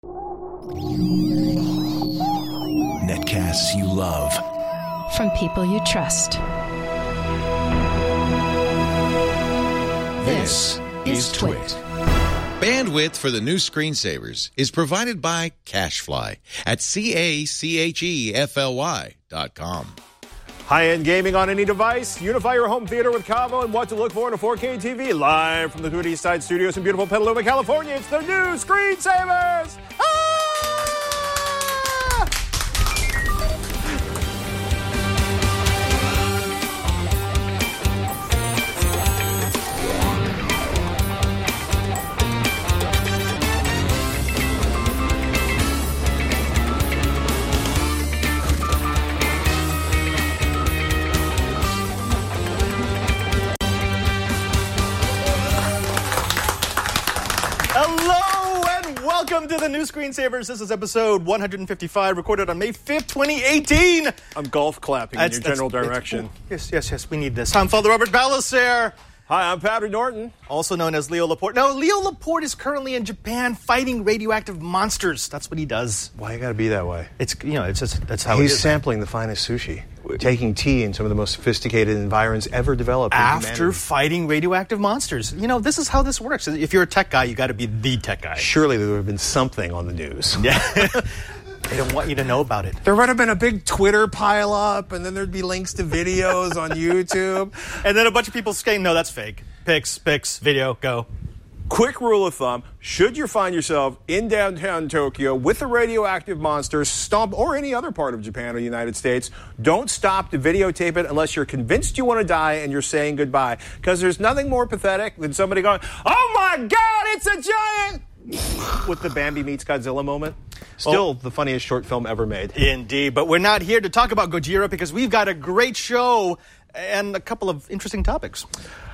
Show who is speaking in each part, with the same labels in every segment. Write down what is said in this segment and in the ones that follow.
Speaker 1: Netcasts you love.
Speaker 2: From people you trust.
Speaker 1: This is Twit.
Speaker 3: Bandwidth for the new screensavers is provided by CacheFly at CacheFly.com.
Speaker 4: High-end gaming on any device? Unify your home theater with Cavo and what to look for in a 4K TV. Live from the Twin East Side Studios in beautiful Petaluma, California, it's the new Screensavers! Welcome to the new Screensavers. This is episode 155, recorded on May 5th, 2018. I'm golf clapping in your general direction. Yes, we need this. I'm Father Robert Balacer. Hi, I'm Patrick Norton. Also known as Leo Laporte. No, Leo Laporte is currently in Japan fighting radioactive monsters. That's what he does. Why you gotta be that way? It's just, that's how
Speaker 5: he's sampling the finest sushi, taking tea in some of the most sophisticated environs ever developed.
Speaker 4: After fighting radioactive monsters. This is how this works. If you're a tech guy, you got to be the tech guy.
Speaker 5: Surely there would have been something on the news.
Speaker 4: Yeah. They don't want you to know about it.
Speaker 5: There would have been a big Twitter pile-up, and then there'd be links to videos on YouTube.
Speaker 4: And then a bunch of people saying, no, that's fake. Pics, video, go. Quick rule of thumb, should you find yourself in downtown Tokyo with a radioactive monster, or any other part of Japan or the United States, don't stop to videotape it unless you're convinced you want to die and you're saying goodbye. Because there's nothing more pathetic than somebody going, oh my God, it's a giant! With the Bambi meets Godzilla moment.
Speaker 5: Still the funniest short film ever made.
Speaker 4: Indeed, but we're not here to talk about Gojira because we've got a great show and a couple of interesting topics.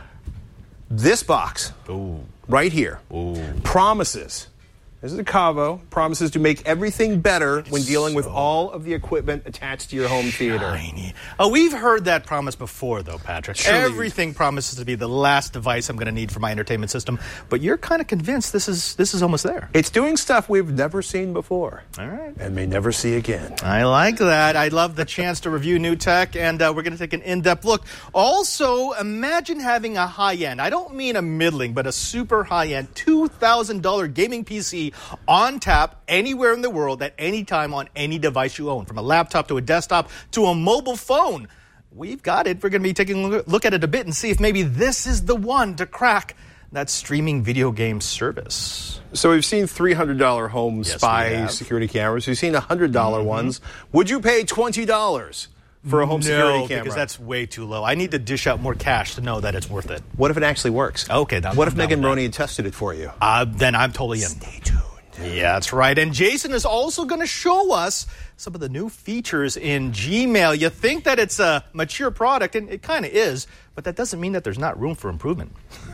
Speaker 5: This box, right here, promises, this is a Cavo, promises to make everything better when dealing with all of the equipment attached to your home theater.
Speaker 4: We've heard that promise before, though, Patrick.
Speaker 5: Surely.
Speaker 4: Everything promises to be the last device I'm going to need for my entertainment system, but you're kind of convinced this is almost there.
Speaker 5: It's doing stuff we've never seen before.
Speaker 4: All right.
Speaker 5: And may never see again.
Speaker 4: I like that. I love the chance to review new tech, and we're going to take an in-depth look. Also, imagine having a high-end, I don't mean a middling, but a super high-end $2,000 gaming PC on tap anywhere in the world at any time on any device you own, from a laptop to a desktop to a mobile phone. We've got it. We're going to be taking a look at it a bit and see if maybe this is the one to crack that streaming video game service.
Speaker 5: So we've seen $300 home spy security cameras. We've seen $100 ones. Would you pay $20 for a home security camera?
Speaker 4: Because that's way too low. I need to dish out more cash to know that it's worth it.
Speaker 5: What if it actually works?
Speaker 4: Okay.
Speaker 5: What if Megan Roney had tested it for you?
Speaker 4: Then I'm totally in.
Speaker 5: Stay tuned.
Speaker 4: Yeah, that's right. And Jason is also going to show us some of the new features in Gmail. You think that it's a mature product, and it kind of is, but that doesn't mean that there's not room for improvement.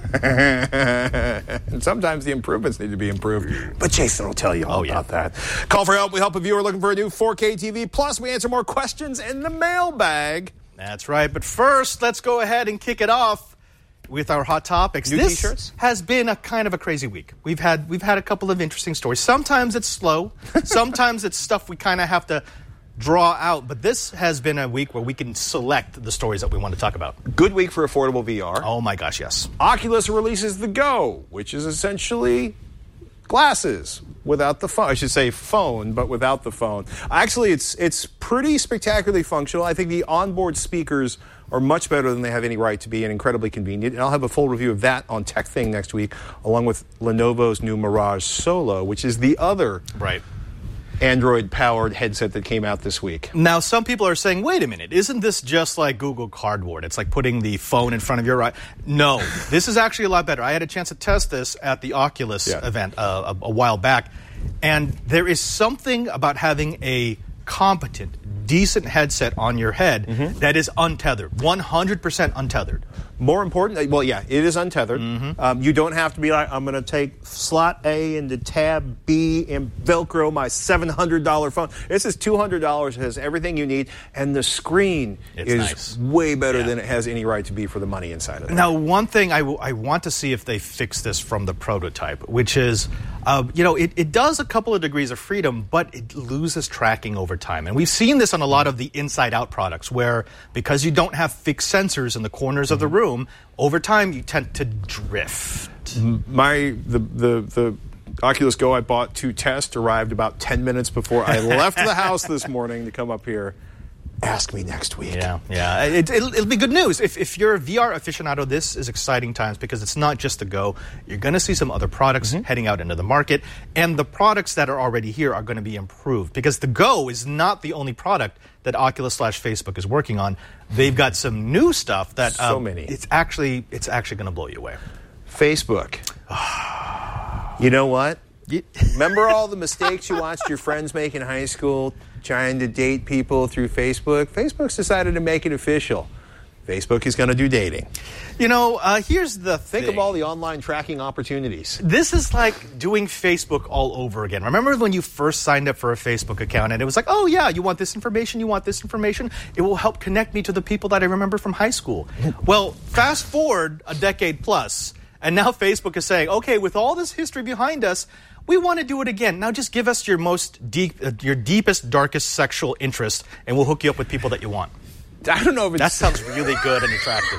Speaker 5: And sometimes the improvements need to be improved. But Jason will tell you all about that. Call for help. We help a viewer looking for a new 4K TV. Plus, we answer more questions in the mailbag.
Speaker 4: That's right. But first, let's go ahead and kick it off with our hot topics.
Speaker 5: New
Speaker 4: this
Speaker 5: t-shirts?
Speaker 4: Has been a kind of a crazy week. We've had a couple of interesting stories. Sometimes it's slow. Sometimes it's stuff we kind of have to draw out. But this has been a week where we can select the stories that we want to talk about.
Speaker 5: Good week for affordable VR.
Speaker 4: Oh my gosh, yes.
Speaker 5: Oculus releases the Go, which is essentially glasses without the phone. I should say phone, but without the phone. Actually, it's pretty spectacularly functional. I think the onboard speakers are much better than they have any right to be and incredibly convenient. And I'll have a full review of that on Tech Thing next week, along with Lenovo's new Mirage Solo, which is the other Android-powered headset that came out this week.
Speaker 4: Now, some people are saying, wait a minute, isn't this just like Google Cardboard? It's like putting the phone in front of your eye. No, this is actually a lot better. I had a chance to test this at the Oculus event a while back, and there is something about having a competent, decent headset on your head that is untethered, 100% untethered.
Speaker 5: More important, well, yeah, it is untethered. You don't have to be like, I'm going to take slot A into tab B and Velcro my $700 phone. This is $200. It has everything you need, and the screen is way better than it has any right to be for the money inside of it.
Speaker 4: Now, one thing I want to see if they fix this from the prototype, which is It does a couple of degrees of freedom, but it loses tracking over time. And we've seen this on a lot of the inside-out products where because you don't have fixed sensors in the corners of the room, over time you tend to drift.
Speaker 5: The Oculus Go I bought to test arrived about 10 minutes before I left the house this morning to come up here. Ask me next week.
Speaker 4: Yeah. It'll be good news. If you're a VR aficionado, this is exciting times because it's not just the Go. You're going to see some other products heading out into the market. And the products that are already here are going to be improved because the Go is not the only product that Oculus/Facebook is working on. They've got some new stuff that
Speaker 5: so many.
Speaker 4: It's actually going to blow you away.
Speaker 5: Facebook. You know what? Remember all the mistakes you watched your friends make in high school trying to date people through Facebook? Facebook's decided to make it official. Facebook is going to do dating.
Speaker 4: Here's the thing.
Speaker 5: Think of all the online tracking opportunities.
Speaker 4: This is like doing Facebook all over again. Remember when you first signed up for a Facebook account and it was like, oh yeah, you want this information, it will help connect me to the people that I remember from high school. Well, fast forward a decade plus, and now Facebook is saying, okay, with all this history behind us, we want to do it again. Now just give us your your deepest, darkest sexual interest, and we'll hook you up with people that you want.
Speaker 5: I don't know if
Speaker 4: that sounds really good and attractive.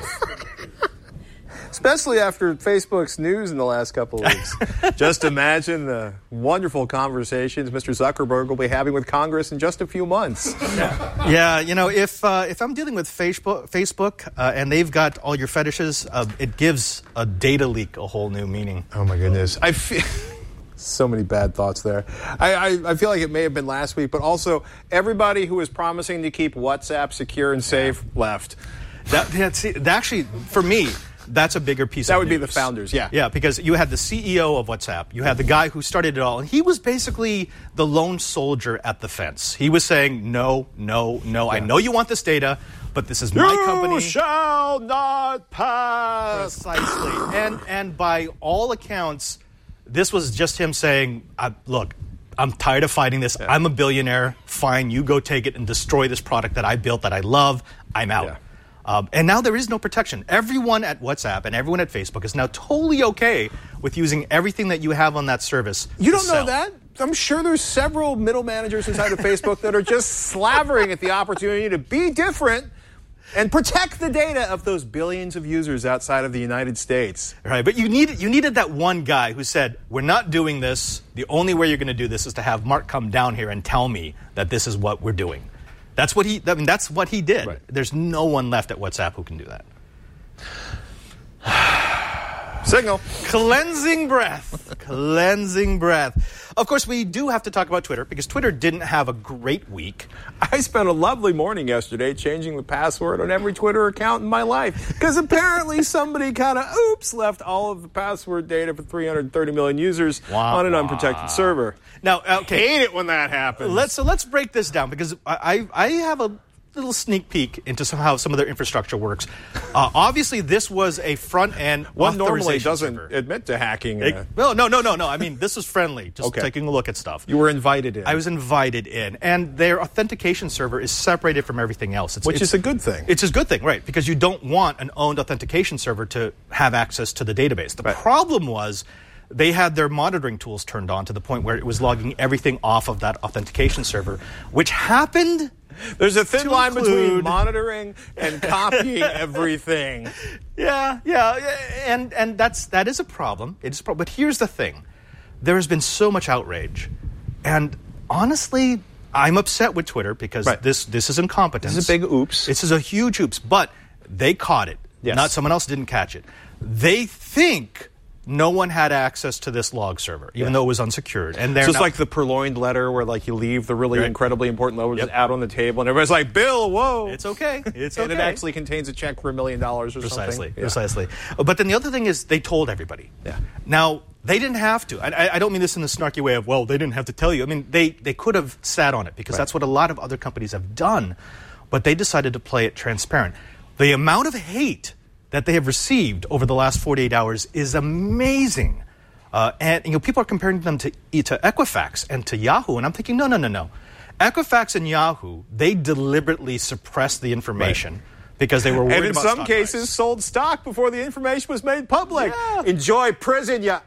Speaker 5: Especially after Facebook's news in the last couple of weeks. Just imagine the wonderful conversations Mr. Zuckerberg will be having with Congress in just a few months.
Speaker 4: Yeah, if I'm dealing with Facebook and they've got all your fetishes, it gives a data leak a whole new meaning.
Speaker 5: Oh my goodness. I feel so many bad thoughts there. I feel like it may have been last week, but also everybody who was promising to keep WhatsApp secure and safe left.
Speaker 4: Actually, for me, that's a bigger piece of news.
Speaker 5: That would be the founders, yeah.
Speaker 4: Yeah, because you had the CEO of WhatsApp. You had the guy who started it all. And he was basically the lone soldier at the fence. He was saying, no. Yeah. I know you want this data, but this is my company.
Speaker 5: You shall not pass.
Speaker 4: Precisely. And by all accounts, this was just him saying, look, I'm tired of fighting this. Yeah. I'm a billionaire. Fine, you go take it and destroy this product that I built that I love. I'm out. Yeah. And now there is no protection. Everyone at WhatsApp and everyone at Facebook is now totally okay with using everything that you have on that service.
Speaker 5: You don't know that? I'm sure there's several middle managers inside of Facebook that are just slavering at the opportunity to be different and protect the data of those billions of users outside of the United States.
Speaker 4: Right, but you needed that one guy who said, we're not doing this. The only way you're going to do this is to have Mark come down here and tell me that this is what we're doing. That's what he did. Right. There's no one left at WhatsApp who can do that.
Speaker 5: Signal.
Speaker 4: Cleansing breath. Of course, we do have to talk about Twitter because Twitter didn't have a great week.
Speaker 5: I spent a lovely morning yesterday changing the password on every Twitter account in my life because apparently somebody kind of, left all of the password data for 330 million users on an unprotected server.
Speaker 4: Now, okay.
Speaker 5: Hate it when that happens.
Speaker 4: Let's break this down because I have a little sneak peek into how some of their infrastructure works. Obviously, this was a front-end
Speaker 5: one normally doesn't admit to hacking.
Speaker 4: No. I mean, this was friendly, just taking a look at stuff.
Speaker 5: You were invited in.
Speaker 4: I was invited in. And their authentication server is separated from everything else.
Speaker 5: Which is a good thing.
Speaker 4: It's a good thing, right, because you don't want an owned authentication server to have access to the database. The problem was they had their monitoring tools turned on to the point where it was logging everything off of that authentication server, which happened...
Speaker 5: There's a thin line between monitoring and copying everything.
Speaker 4: Yeah, and that is a problem. It is but here's the thing: there has been so much outrage, and honestly, I'm upset with Twitter because this is incompetence.
Speaker 5: This is a big oops.
Speaker 4: This is a huge oops, but they caught it.
Speaker 5: Yes.
Speaker 4: Not someone else didn't catch it. They think no one had access to this log server, even though it was unsecured. And
Speaker 5: so it's like the purloined letter where you leave the really incredibly important letters out on the table, and everybody's like, Bill, whoa.
Speaker 4: It's okay.
Speaker 5: And it actually contains a check for $1 million or something.
Speaker 4: Precisely. But then the other thing is they told everybody.
Speaker 5: Yeah.
Speaker 4: Now, they didn't have to. I don't mean this in the snarky way of, they didn't have to tell you. I mean, they could have sat on it because that's what a lot of other companies have done. But they decided to play it transparent. The amount of hate that they have received over the last 48 hours is amazing. And people are comparing them to Equifax and to Yahoo, and I'm thinking, no. Equifax and Yahoo, they deliberately suppressed the information because they were worried about
Speaker 5: and in some cases sold stock before the information was made public.
Speaker 4: Yeah.
Speaker 5: Enjoy prison,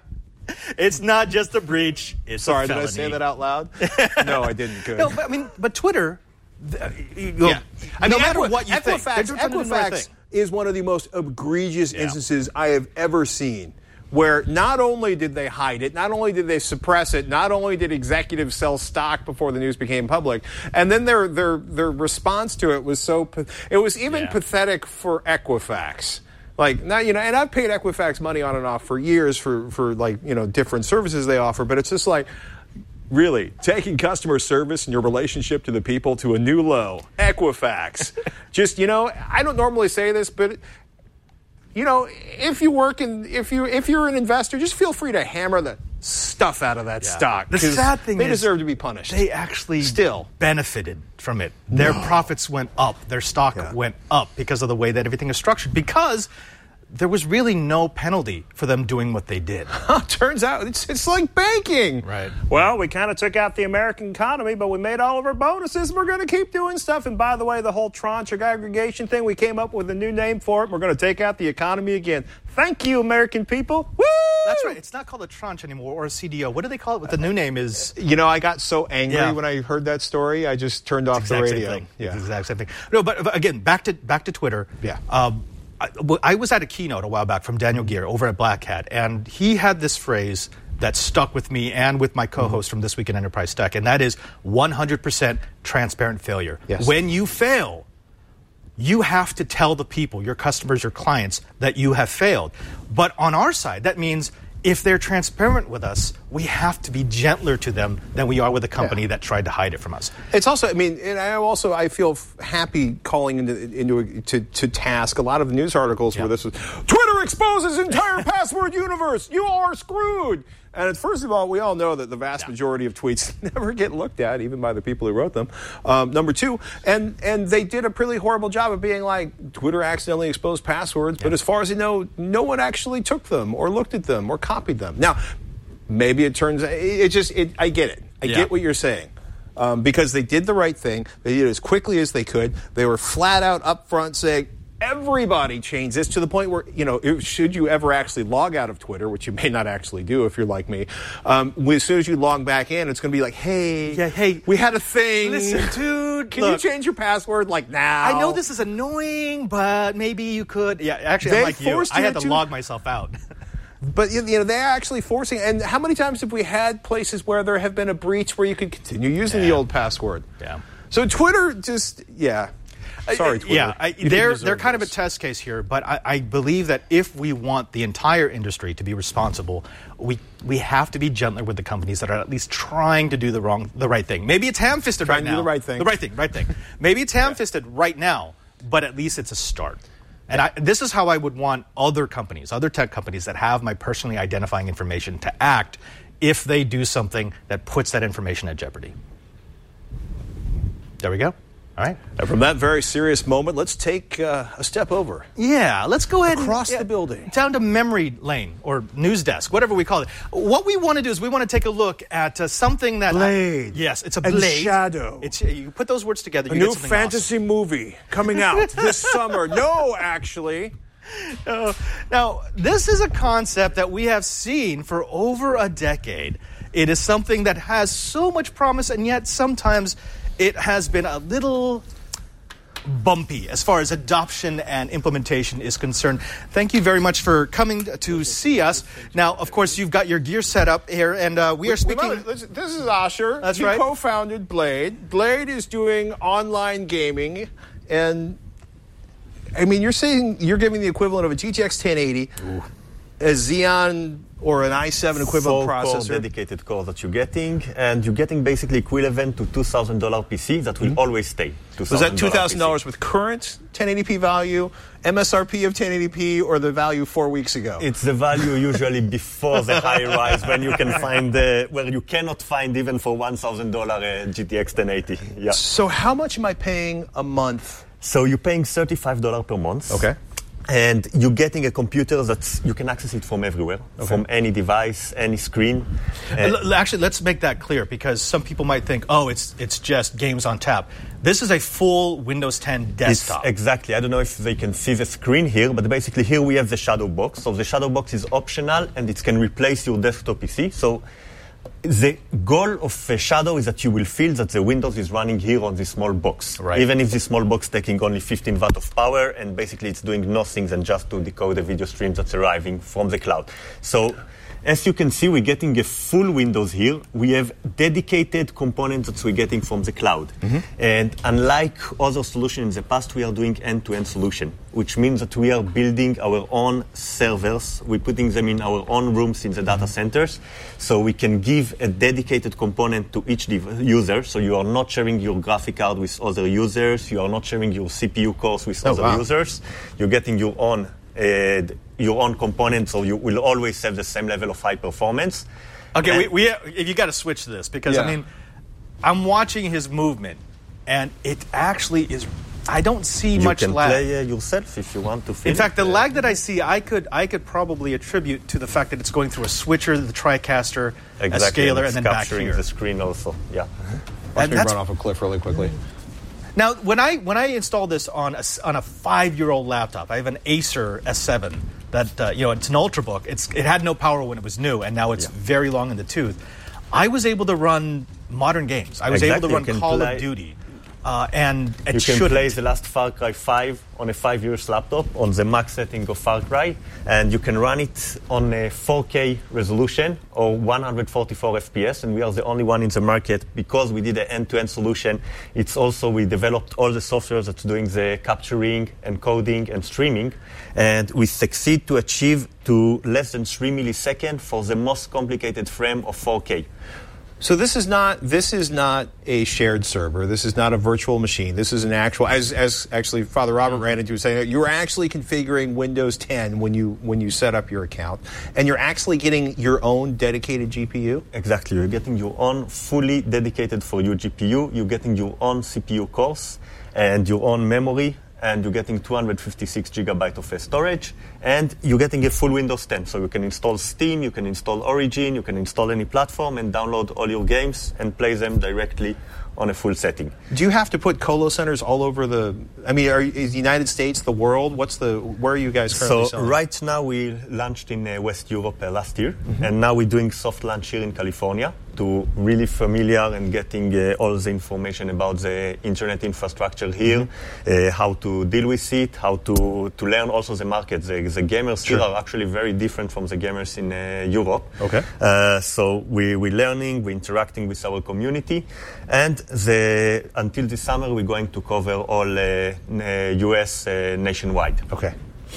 Speaker 4: It's not just a breach. It's
Speaker 5: Sorry,
Speaker 4: a
Speaker 5: did I
Speaker 4: felony.
Speaker 5: say that out loud? No, I didn't. Good.
Speaker 4: No, but Twitter. No matter what you think, they're trying to do the right
Speaker 5: Equifax
Speaker 4: thing.
Speaker 5: is one of the most egregious instances I have ever seen, where not only did they hide it, not only did they suppress it, not only did executives sell stock before the news became public, and then their response to it was it was even pathetic for Equifax. Like now, and I've paid Equifax money on and off for years for different services they offer, but it's just like, really, taking customer service and your relationship to the people to a new low. Equifax. Just, I don't normally say this, but, if you're an investor, just feel free to hammer the stuff out of that stock.
Speaker 4: The sad thing
Speaker 5: they
Speaker 4: is
Speaker 5: deserve to be punished.
Speaker 4: They actually
Speaker 5: still
Speaker 4: benefited from it. Their profits went up. Their stock went up because of the way that everything is structured. Because there was really no penalty for them doing what they did.
Speaker 5: Turns out it's like banking.
Speaker 4: Right.
Speaker 5: Well, we kind of took out the American economy, but we made all of our bonuses. We're going to keep doing stuff. And by the way, the whole tranche aggregation thing, we came up with a new name for it. We're going to take out the economy again. Thank you, American people. Woo!
Speaker 4: That's right. It's not called a tranche anymore or a CDO. What do they call it? What the new name is?
Speaker 5: I got so angry when I heard that story, I just turned off the radio.
Speaker 4: It's the exact same thing. No, but again, back to Twitter.
Speaker 5: Yeah.
Speaker 4: I was at a keynote a while back from Daniel Gear over at Black Hat, and he had this phrase that stuck with me and with my co-host from This Week in Enterprise Tech, and that is 100% transparent failure.
Speaker 5: Yes.
Speaker 4: When you fail, you have to tell the people, your customers, your clients, that you have failed. But on our side, that means if they're transparent with us, we have to be gentler to them than we are with a company that tried to hide it from us.
Speaker 5: It's also, I feel happy calling to task a lot of the news articles where this was, Twitter exposes entire password universe. You are screwed. And first of all, we all know that the vast majority of tweets never get looked at, even by the people who wrote them. Number two, and they did a pretty horrible job of being like, Twitter accidentally exposed passwords, but as far as I know, no one actually took them or looked at them or copied them. Now, maybe it turns out, I get it. I get what you're saying. Because they did the right thing. They did it as quickly as they could. They were flat out up front saying, everybody changed this, to the point where, should you ever actually log out of Twitter, which you may not actually do if you're like me, as soon as you log back in, it's going to be like, hey, we had a thing.
Speaker 4: Listen, dude,
Speaker 5: can you change your password now?
Speaker 4: I know this is annoying, but maybe you could. Yeah, actually, I'm like you. I had to log myself out.
Speaker 5: But, they're actually forcing. And how many times have we had places where there have been a breach where you could continue using the old password?
Speaker 4: Yeah.
Speaker 5: So Twitter just, Sorry, Twitter.
Speaker 4: Yeah, they're kind of a test case here, but I believe that if we want the entire industry to be responsible, we have to be gentler with the companies that are at least trying to do the right thing. Maybe it's ham-fisted right now.
Speaker 5: Trying to do the right thing.
Speaker 4: The right thing. Maybe it's ham-fisted right now, but at least it's a start. And this is how I would want other companies, other tech companies that have my personally identifying information to act if they do something that puts that information at jeopardy. There we go. All right.
Speaker 5: And from that very serious moment, let's take a step over.
Speaker 4: Yeah, let's go ahead
Speaker 5: across the building.
Speaker 4: Down to memory lane or news desk, whatever we call it. What we want to do is we want to take a look at something that...
Speaker 5: Blade.
Speaker 4: Yes, it's a
Speaker 5: and
Speaker 4: blade.
Speaker 5: Shadow.
Speaker 4: You put those words together, you
Speaker 5: get
Speaker 4: get
Speaker 5: something fantasy awesome. Movie coming out this summer. No, actually.
Speaker 4: Now, this is a concept that we have seen for over a decade. It is something that has so much promise, and yet sometimes it has been a little bumpy as far as adoption and implementation is concerned. Thank you very much for coming to see us. Now, of course, you've got your gear set up here, and we are speaking...
Speaker 5: This is Asher.
Speaker 4: That's right.
Speaker 5: He co-founded Blade. Blade is doing online gaming, and you're saying you're giving the equivalent of a GTX 1080, a Xeon or an i7 equivalent processor.
Speaker 6: Dedicated core that you're getting, and you're getting basically equivalent to $2,000 PC that will always stay.
Speaker 5: Was that $2,000 with current 1080p value, MSRP of 1080p, or the value 4 weeks ago?
Speaker 6: It's the value usually before the high rise, when you can find where you cannot find even for $1,000 GTX 1080. Yeah.
Speaker 5: So how much am I paying a month?
Speaker 6: So you're paying $35 per month.
Speaker 5: Okay.
Speaker 6: And you're getting a computer that you can access it from everywhere, from any device, any screen.
Speaker 4: Actually, let's make that clear, because some people might think, oh, it's just games on tap. This is a full Windows 10 desktop.
Speaker 6: Exactly. I don't know if they can see the screen here, but basically here we have the Shadow Box. So the Shadow Box is optional, and it can replace your desktop PC. So the goal of Shadow is that you will feel that the Windows is running here on this small box.
Speaker 4: Right. Even
Speaker 6: if this small box taking only 15 watt of power, and basically it's doing nothing than just to decode the video stream that's arriving from the cloud. So as you can see, we're getting a full Windows here. We have dedicated components that we're getting from the cloud. And unlike other solutions in the past, we are doing end-to-end solution, which means that we are building our own servers. We're putting them in our own rooms in the data centers, so we can give a dedicated component to each user. So you are not sharing your graphic card with other users. You are not sharing your CPU cores with other users. You're getting your own component, so you will always have the same level of high performance.
Speaker 4: Okay, if you got to switch to this, because I mean, I'm watching his movement, and it actually is. I don't see much lag.
Speaker 6: You can play yourself if you want to.
Speaker 4: In fact, the lag that I see, I could probably attribute to the fact that it's going through a switcher, the TriCaster, a scaler, and then back here.
Speaker 6: Capturing the screen also. Yeah.
Speaker 5: Watch me run off a cliff really quickly.
Speaker 4: Now, when I installed this on a 5-year-old laptop, I have an Acer S7 that it's an Ultrabook. It had no power when it was new, and now it's very long in the tooth. I was able to run modern games. I was able to run Call of Duty. And it
Speaker 6: you can play the last Far Cry 5 on a 5-year laptop on the max setting of Far Cry, and you can run it on a 4K resolution or 144 FPS, and we are the only one in the market because we did an end-to-end solution. It's also, we developed all the software that's doing the capturing, encoding, and streaming, and we succeed to achieve to less than 3 milliseconds for the most complicated frame of 4K.
Speaker 5: So this is not a shared server. This is not a virtual machine. This is an actual, as actually Father Robert ran into saying, you were actually configuring Windows 10 when you set up your account, and you're actually getting your own dedicated GPU?
Speaker 6: Exactly. You're getting your own fully dedicated for your GPU. You're getting your own CPU cores and your own memory, and you're getting 256 gigabytes of storage, and you're getting a full Windows 10. So you can install Steam, you can install Origin, you can install any platform and download all your games and play them directly on a full setting.
Speaker 5: Do you have to put colo centers all over is the United States, the world? Where are you guys currently selling?
Speaker 6: So right now we launched in West Europe last year, and now we're doing soft launch here in California to really familiar and getting all the information about the internet infrastructure here, how to deal with it, how to learn also the market. The gamers here are actually very different from the gamers in Europe.
Speaker 5: Okay.
Speaker 6: So we're learning, we're interacting with our community, and until this summer we're going to cover all US nationwide.
Speaker 4: Okay,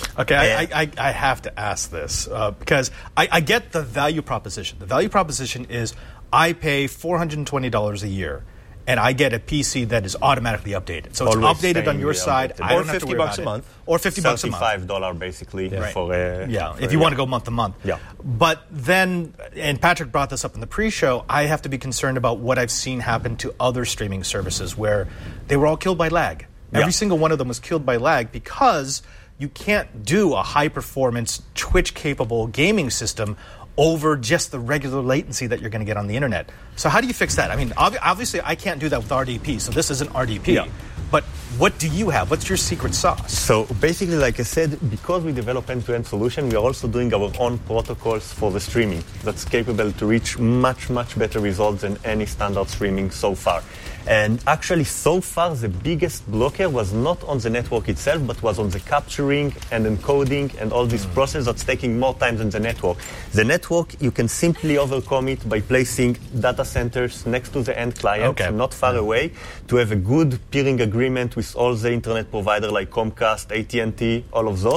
Speaker 4: I have to ask this because I get the value proposition. The value proposition is I pay $420 a year, and I get a PC that is automatically updated. So it's updated on your side. I don't have to worry about it.
Speaker 5: $50 a month.
Speaker 4: Or $50 a month.
Speaker 6: $35 basically for
Speaker 4: if you want to go month to month.
Speaker 6: Yeah.
Speaker 4: But then, and Patrick brought this up in the pre-show, I have to be concerned about what I've seen happen to other streaming services where they were all killed by lag. Every single one of them was killed by lag because you can't do a high-performance, Twitch-capable gaming system over just the regular latency that you're going to get on the internet. So how do you fix that? I mean, obviously I can't do that with RDP, so this isn't RDP.
Speaker 6: Yeah.
Speaker 4: But what do you have? What's your secret sauce?
Speaker 6: So basically, like I said, because we develop end-to-end solution, we are also doing our own protocols for the streaming that's capable to reach much, much better results than any standard streaming so far. And actually, so far, the biggest blocker was not on the network itself, but was on the capturing and encoding and all this process that's taking more time than the network. The network, you can simply overcome it by placing data centers next to the end client, not far away, to have a good peering agreement with all the internet providers like Comcast, AT&T, all of those.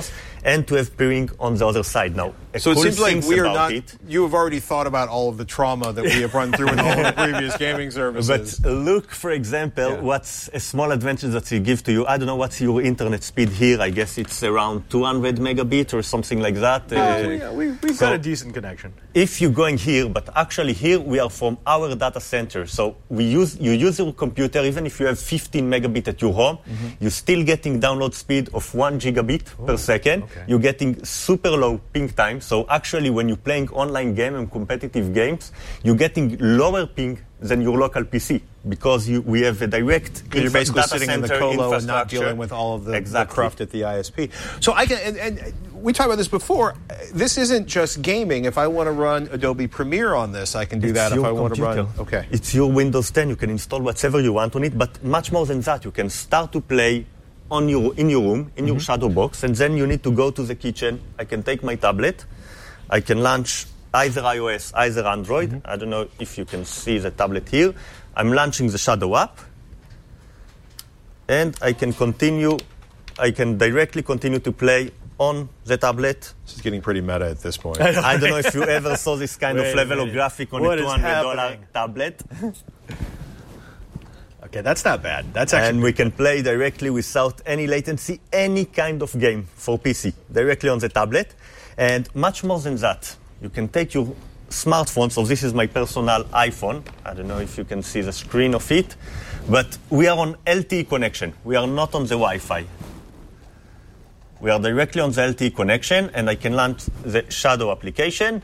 Speaker 6: and to have peering on the other side. Now,
Speaker 5: so it seems like we are not.
Speaker 6: It,
Speaker 5: you have already thought about all of the trauma that we have run through in all of the previous gaming services.
Speaker 6: But look, for example, what's a small advantage that we give to you. I don't know what's your internet speed here. I guess it's around 200 megabit or something like that.
Speaker 4: We've got a decent connection.
Speaker 6: If you're going here, but actually here we are from our data center. So you use your computer, even if you have 15 megabit at your home, you're still getting download speed of 1 gigabit per second.
Speaker 4: Okay.
Speaker 6: You're getting super low ping time. So actually when you're playing online game and competitive games, you're getting lower ping than your local PC because we have a direct
Speaker 5: you're basically
Speaker 6: data
Speaker 5: sitting in the
Speaker 6: center
Speaker 5: colo and not
Speaker 6: infrastructure.
Speaker 5: dealing with all of the
Speaker 6: Exactly.
Speaker 5: cruft at the ISP. So I can, and we talked about this before, this isn't just gaming. If I want to run Adobe Premiere on this, I can do that. If I want to run, okay.
Speaker 6: It's your Windows 10. You can install whatever you want on it, but much more than that, you can start to play in your room, in your shadow box, and then you need to go to the kitchen. I can take my tablet. I can launch either iOS, either Android. I don't know if you can see the tablet here. I'm launching the Shadow app, and I can directly continue to play on the tablet.
Speaker 5: This is getting pretty meta at this point.
Speaker 6: I don't know if you ever saw this kind of level of graphic on
Speaker 4: What
Speaker 6: a
Speaker 4: is
Speaker 6: $200
Speaker 4: happening?
Speaker 6: tablet.
Speaker 4: Okay, that's not bad. That's actually.
Speaker 6: And we can play directly without any latency, any kind of game for PC, directly on the tablet. And much more than that, you can take your smartphone. So this is my personal iPhone. I don't know if you can see the screen of it. But we are on LTE connection. We are not on the Wi-Fi. We are directly on the LTE connection, and I can launch the Shadow application.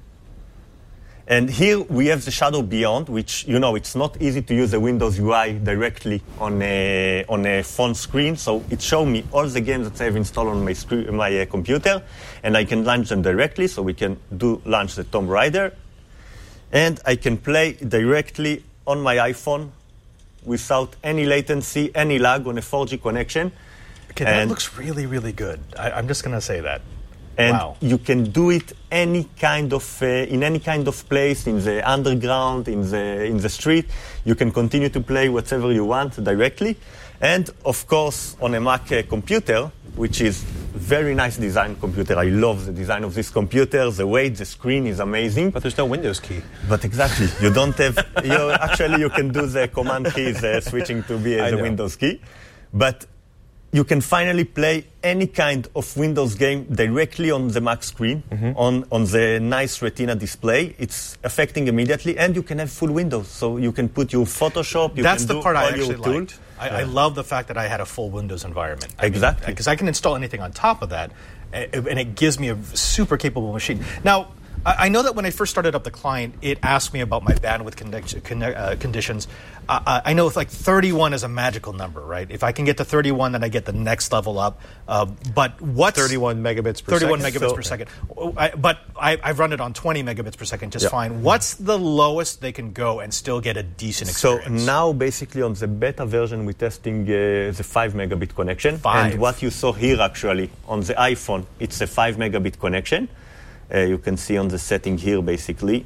Speaker 6: And here we have the Shadow Beyond, which, it's not easy to use the Windows UI directly on a phone screen. So it shows me all the games that I have installed on my computer, and I can launch them directly. So we can launch the Tomb Raider. And I can play directly on my iPhone without any latency, any lag on a 4G connection.
Speaker 4: Okay, that looks really, really good. I'm just going to say that.
Speaker 6: And
Speaker 4: wow.
Speaker 6: you can do it in any kind of place, in the underground, in the street. You can continue to play whatever you want directly. And of course, on a Mac computer, which is very nice design computer. I love the design of this computer. The weight, the screen is amazing.
Speaker 5: But there's no Windows key.
Speaker 6: But exactly, you don't have. Actually, you can do the command keys switching to be the Windows key, but you can finally play any kind of Windows game directly on the Mac screen, on the nice Retina display. It's affecting immediately, and you can have full Windows. So you can put your Photoshop,
Speaker 4: That's
Speaker 6: can
Speaker 4: the
Speaker 6: do
Speaker 4: part I
Speaker 6: all
Speaker 4: actually
Speaker 6: your tools.
Speaker 4: liked. I love the fact that I had a full Windows environment.
Speaker 6: Exactly.
Speaker 4: Because I can install anything on top of that, and it gives me a super capable machine. Now, I know that when I first started up the client, it asked me about my bandwidth conditions. I know if 31 is a magical number, right? If I can get to 31, then I get the next level up. But what's
Speaker 5: 31 megabits per
Speaker 4: 31
Speaker 5: second?
Speaker 4: megabits per second. But I've run it on 20 megabits per second just fine. What's the lowest they can go and still get a decent experience?
Speaker 6: So now, basically, on the beta version, we're testing the 5 megabit connection.
Speaker 4: 5.
Speaker 6: And what you saw here, actually, on the iPhone, it's a 5 megabit connection. You can see on the setting here, basically.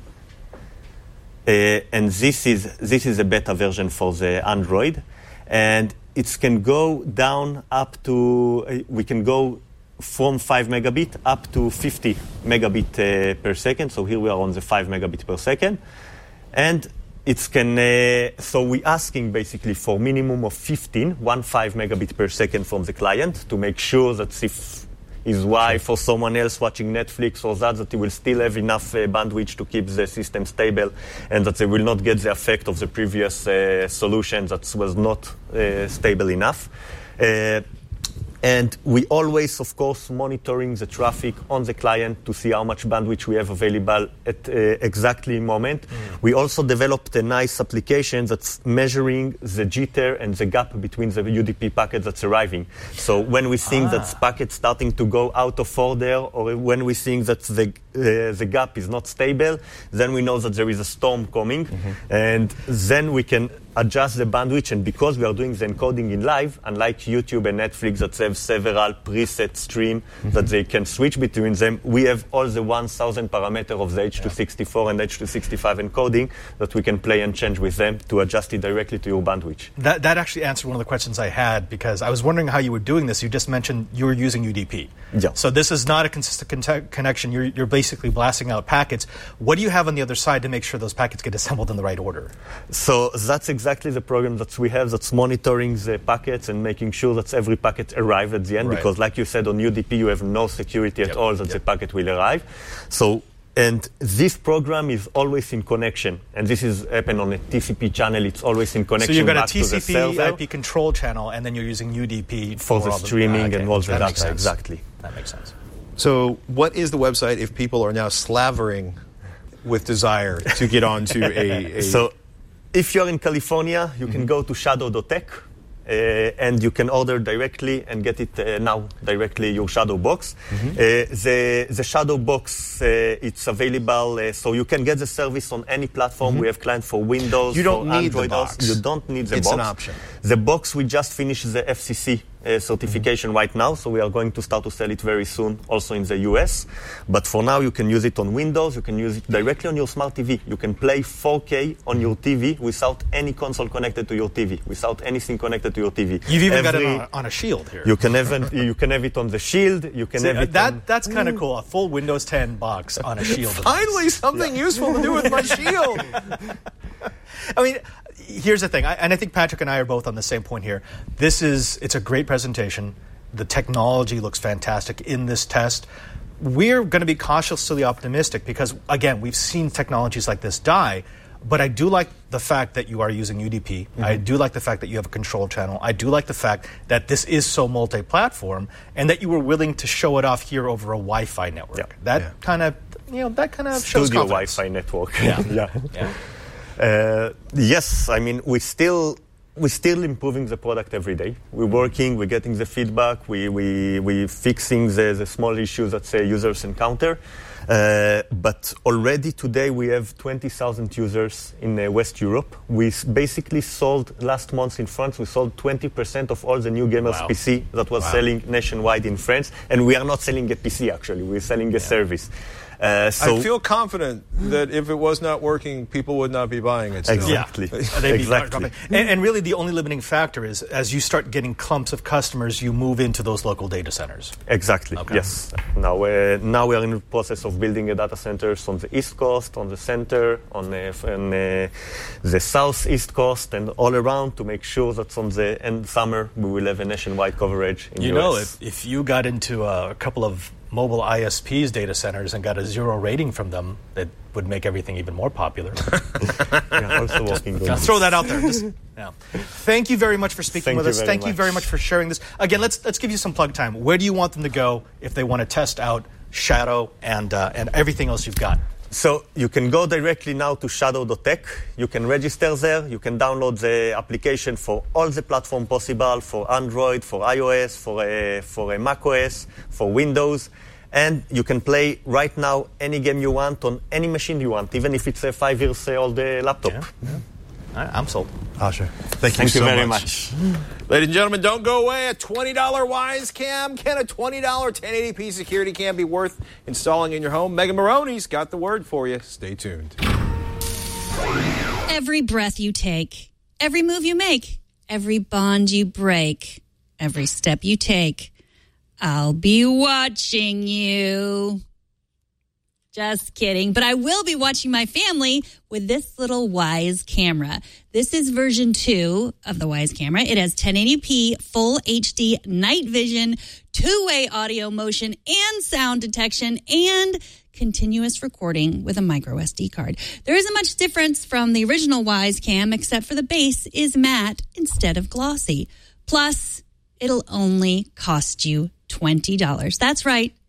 Speaker 6: And this is a beta version for the Android. And it can go down up to, we can go from 5 megabit up to 50 megabit per second. So here we are on the 5 megabit per second. And it can, so we're asking basically for minimum of 15 megabit per second from the client to make sure that if his wife or someone else watching Netflix or that he will still have enough bandwidth to keep the system stable, and that they will not get the effect of the previous solution that was not stable enough. And we always, of course, monitoring the traffic on the client to see how much bandwidth we have available at exactly moment. We also developed a nice application that's measuring the jitter and the gap between the UDP packets that's arriving. So when we think that packets starting to go out of order, or when we think that the gap is not stable, then we know that there is a storm coming, and then we can adjust the bandwidth, and because we are doing the encoding in live, unlike YouTube and Netflix that have several preset stream that they can switch between them, we have all the 1,000 parameter of the H.264 and H.265 encoding that we can play and change with them to adjust it directly to your bandwidth.
Speaker 4: That actually answered one of the questions I had, because I was wondering how you were doing this. You just mentioned you were using UDP.
Speaker 6: Yeah.
Speaker 4: So this is not a consistent connection. You're basically blasting out packets. What do you have on the other side to make sure those packets get assembled in the right order?
Speaker 6: So that's exactly the program that we have that's monitoring the packets and making sure that every packet arrives at the end,
Speaker 4: Right.
Speaker 6: because like you said, on UDP you have no security at all that the packet will arrive. So, and this program is always in connection, and this is happen on a TCP channel. It's always in connection.
Speaker 4: So you've got a
Speaker 6: back to the
Speaker 4: TCP
Speaker 6: server
Speaker 4: IP control channel, and then you're using UDP
Speaker 6: for the
Speaker 4: all
Speaker 6: streaming and all the
Speaker 4: that makes
Speaker 6: data.
Speaker 4: sense.
Speaker 6: Exactly.
Speaker 4: That makes sense.
Speaker 5: So, what is the website if people are now slavering with desire to get onto a
Speaker 6: So, if you're in California, you can go to shadow.tech. And you can order directly and get it now directly your Shadow box. The Shadow box it's available, so you can get the service on any platform. We have clients for Windows.
Speaker 5: You don't
Speaker 6: for
Speaker 5: need the
Speaker 6: Android
Speaker 5: box.
Speaker 6: You don't need the
Speaker 5: It's
Speaker 6: box.
Speaker 5: an option.
Speaker 6: The box, we just finished the FCC certification right now, so we are going to start to sell it very soon, also in the US. But for now, you can use it on Windows. You can use it directly on your smart TV. You can play 4K on your TV without any console connected to your TV, without anything connected to your TV.
Speaker 4: You've even got it on a Shield here.
Speaker 6: You can have it on the Shield. You can have it
Speaker 4: That's kind of cool. A full Windows 10 box on a Shield.
Speaker 5: finally something useful to do with my Shield.
Speaker 4: I mean, here's the thing, and I think Patrick and I are both on the same point here. It's a great presentation. The technology looks fantastic in this test. We're going to be cautiously optimistic because, again, we've seen technologies like this die. But I do like the fact that you are using UDP. I do like the fact that you have a control channel. I do like the fact that this is so multi-platform and that you were willing to show it off here over a Wi-Fi network. That kind of shows
Speaker 6: Studio
Speaker 4: confidence.
Speaker 6: Wi-Fi network.
Speaker 4: Yeah.
Speaker 6: Yes, I mean we're still improving the product every day. We're working, we're getting the feedback, we're fixing the small issues that users encounter. But already today we have 20,000 users in West Europe. We basically sold last month in France. We sold 20% of all the new gamers PC that was selling nationwide in France, and we are not selling a PC actually. We're selling a service.
Speaker 5: I feel confident that if it was not working, people would not be buying it still.
Speaker 6: Exactly.
Speaker 4: Exactly. And really the only limiting factor is as you start getting clumps of customers, you move into those local data centers.
Speaker 6: Exactly, yes. Now we are in the process of building a data centers on the East Coast, on the center, on the Southeast Coast, and all around to make sure that on the end summer we will have a nationwide coverage in the US.
Speaker 4: If you got into a couple of mobile ISPs data centers and got a 0 rating from them, that would make everything even more popular.
Speaker 6: Also working on
Speaker 4: Throw that out there. Thank you very much for speaking with us. Thank you very much for sharing this. Again, let's give you some plug time. Where do you want them to go if they want to test out Shadow and everything else you've got?
Speaker 6: So you can go directly now to shadow.tech. You can register there. You can download the application for all the platform possible, for Android, for iOS, for macOS, for Windows. And you can play right now any game you want on any machine you want, even if it's a 5 years old laptop.
Speaker 4: I'm sold.
Speaker 5: Asha, thank you so
Speaker 6: very
Speaker 5: much. Ladies and gentlemen, don't go away. A $20 Wyze Cam. Can a $20 1080p security cam be worth installing in your home? Megan Maroney's got the word for you. Stay tuned.
Speaker 7: Every breath you take, every move you make, every bond you break, every step you take, I'll be watching you. Just kidding. But I will be watching my family with this little Wyze camera. This is version 2 of the Wyze camera. It has 1080p, full HD night vision, two-way audio, motion, and sound detection, and continuous recording with a micro SD card. There isn't much difference from the original Wyze cam, except for the base is matte instead of glossy. Plus, it'll only cost you $20. That's right.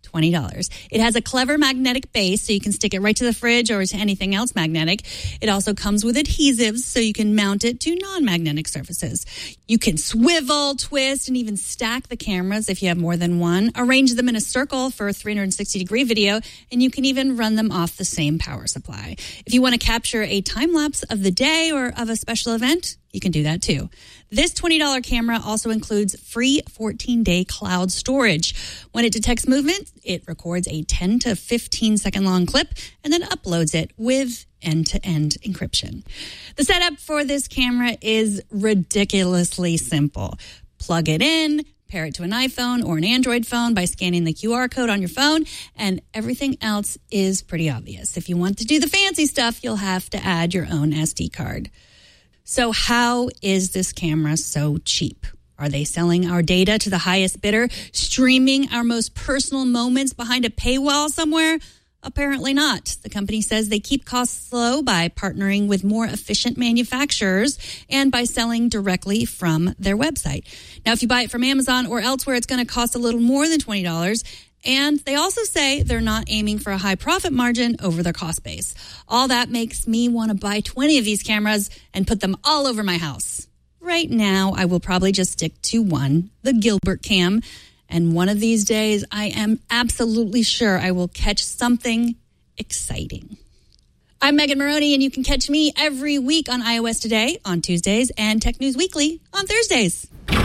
Speaker 7: $20. It has a clever magnetic base, so you can stick it right to the fridge or to anything else magnetic. It also comes with adhesives, so you can mount it to non-magnetic surfaces. You can swivel, twist, and even stack the cameras if you have more than one. Arrange them in a circle for 360-degree video, and you can even run them off the same power supply. If you want to capture a time-lapse of the day or of a special event, you can do that too. This $20 camera also includes free 14-day cloud storage. When it detects movement, it records a 10 to 15 second long clip and then uploads it with end-to-end encryption. The setup for this camera is ridiculously simple. Plug it in, pair it to an iPhone or an Android phone by scanning the QR code on your phone, and everything else is pretty obvious. If you want to do the fancy stuff, you'll have to add your own SD card. So how is this camera so cheap? Are they selling our data to the highest bidder, streaming our most personal moments behind a paywall somewhere? Apparently not. The company says they keep costs low by partnering with more efficient manufacturers and by selling directly from their website. Now, if you buy it from Amazon or elsewhere, it's going to cost a little more than $20. And they also say they're not aiming for a high profit margin over their cost base. All that makes me want to buy 20 of these cameras and put them all over my house. Right now, I will probably just stick to one, the Gilbert Cam. And one of these days, I am absolutely sure I will catch something exciting. I'm Megan Maroney, and you can catch me every week on iOS Today on Tuesdays and Tech News Weekly on Thursdays.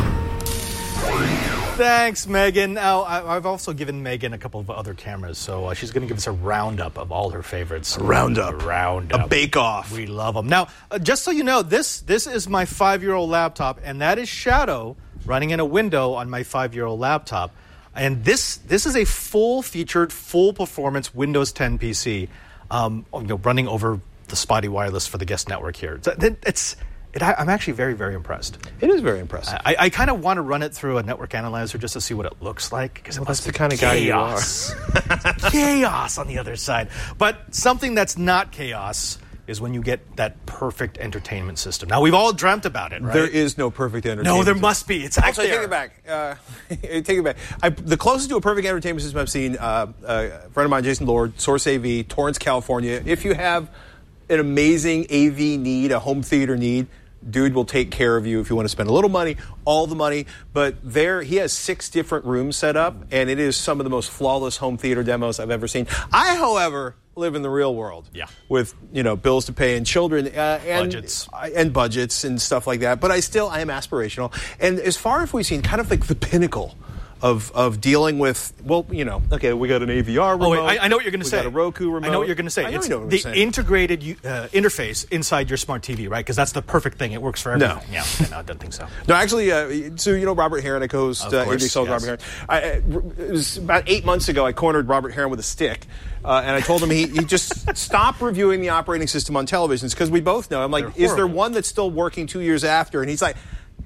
Speaker 4: Thanks, Megan. Now, I've also given Megan a couple of other cameras, so she's going to give us a roundup of all her favorites.
Speaker 5: A roundup. A bake-off.
Speaker 4: We love them. Now, just so you know, this is my 5-year-old laptop, and that is Shadow running in a window on my 5-year-old laptop. And this is a full-featured, full-performance Windows 10 PC running over the spotty wireless for the guest network here. I'm actually very, very impressed.
Speaker 5: It is very impressive.
Speaker 4: I kind of want to run it through a network analyzer just to see what it looks like. Because
Speaker 5: that's the kind of guy you are.
Speaker 4: Chaos on the other side. But something that's not chaos is when you get that perfect entertainment system. Now, we've all dreamt about it, right?
Speaker 5: There is no perfect entertainment system.
Speaker 4: No, there must be. It's out there.
Speaker 5: Take it back. Take it back. The closest to a perfect entertainment system I've seen, a friend of mine, Jason Lord, Source AV, Torrance, California. If you have an amazing AV need, a home theater need, dude will take care of you if you want to spend a little money, all the money. But he has 6 different rooms set up, and it is some of the most flawless home theater demos I've ever seen. I, however, live in the real world with bills to pay and children and budgets and stuff like that. But I am aspirational. And as far as we've seen, kind of like the pinnacle of dealing with, okay, we got an AVR remote.
Speaker 4: Oh, wait, I know what you're going to say.
Speaker 5: We got a Roku remote.
Speaker 4: I know what you're going to say. It's the integrated interface inside your smart TV, right? Because that's the perfect thing. It works for everything. No, I don't think so.
Speaker 5: No, actually, so Robert Heron, I co-host AV Soul, Robert Heron. It was about 8 months ago, I cornered Robert Heron with a stick. And I told him he just stop reviewing the operating system on televisions, because we both know. I'm like, is there one that's still working 2 years after? And he's like,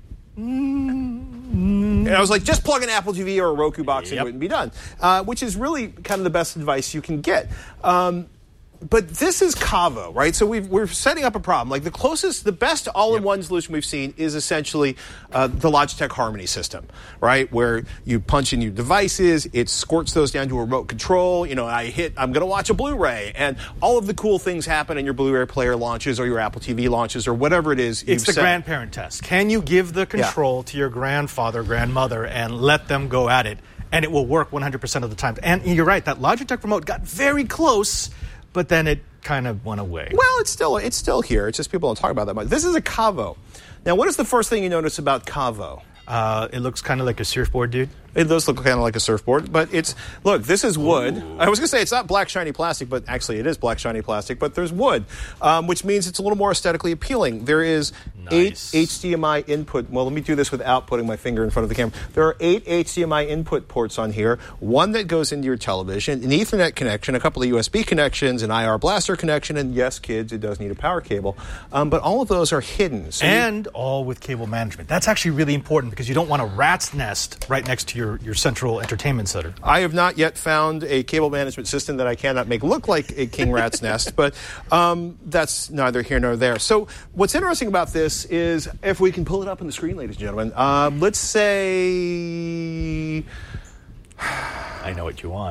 Speaker 5: And I was like, just plug an Apple TV or a Roku box into it and be done, which is really kind of the best advice you can get. But this is Kavo, right? So we're setting up a problem. Like the best all-in-one solution we've seen is essentially the Logitech Harmony system, right? Where you punch in your devices, it squirts those down to a remote control. I'm going to watch a Blu-ray, and all of the cool things happen, and your Blu-ray player launches or your Apple TV launches or whatever it is.
Speaker 4: It's the grandparent test. Can you give the control to your grandfather, grandmother, and let them go at it? And it will work 100% of the time. And you're right, that Logitech remote got very close, but then it kind of went away.
Speaker 5: Well, it's still here. It's just people don't talk about that much. This is a Kavo. Now, what is the first thing you notice about Kavo?
Speaker 4: It looks kind of like a surfboard, dude.
Speaker 5: It does look kind of like a surfboard, but this is wood. Ooh. I was going to say it's not black, shiny plastic, but actually it is black, shiny plastic, but there's wood, which means it's a little more aesthetically appealing. There is 8 HDMI input. Well, let me do this without putting my finger in front of the camera. There are 8 HDMI input ports on here, one that goes into your television, an Ethernet connection, a couple of USB connections, an IR blaster connection, and yes, kids, it does need a power cable. But all of those are hidden. So
Speaker 4: all with cable management. That's actually really important because you don't want a rat's nest right next to your central entertainment center.
Speaker 5: I have not yet found a cable management system that I cannot make look like a king rat's nest, but that's neither here nor there. So what's interesting about this is, if we can pull it up on the screen, ladies and gentlemen, let's say...
Speaker 4: I know what you want.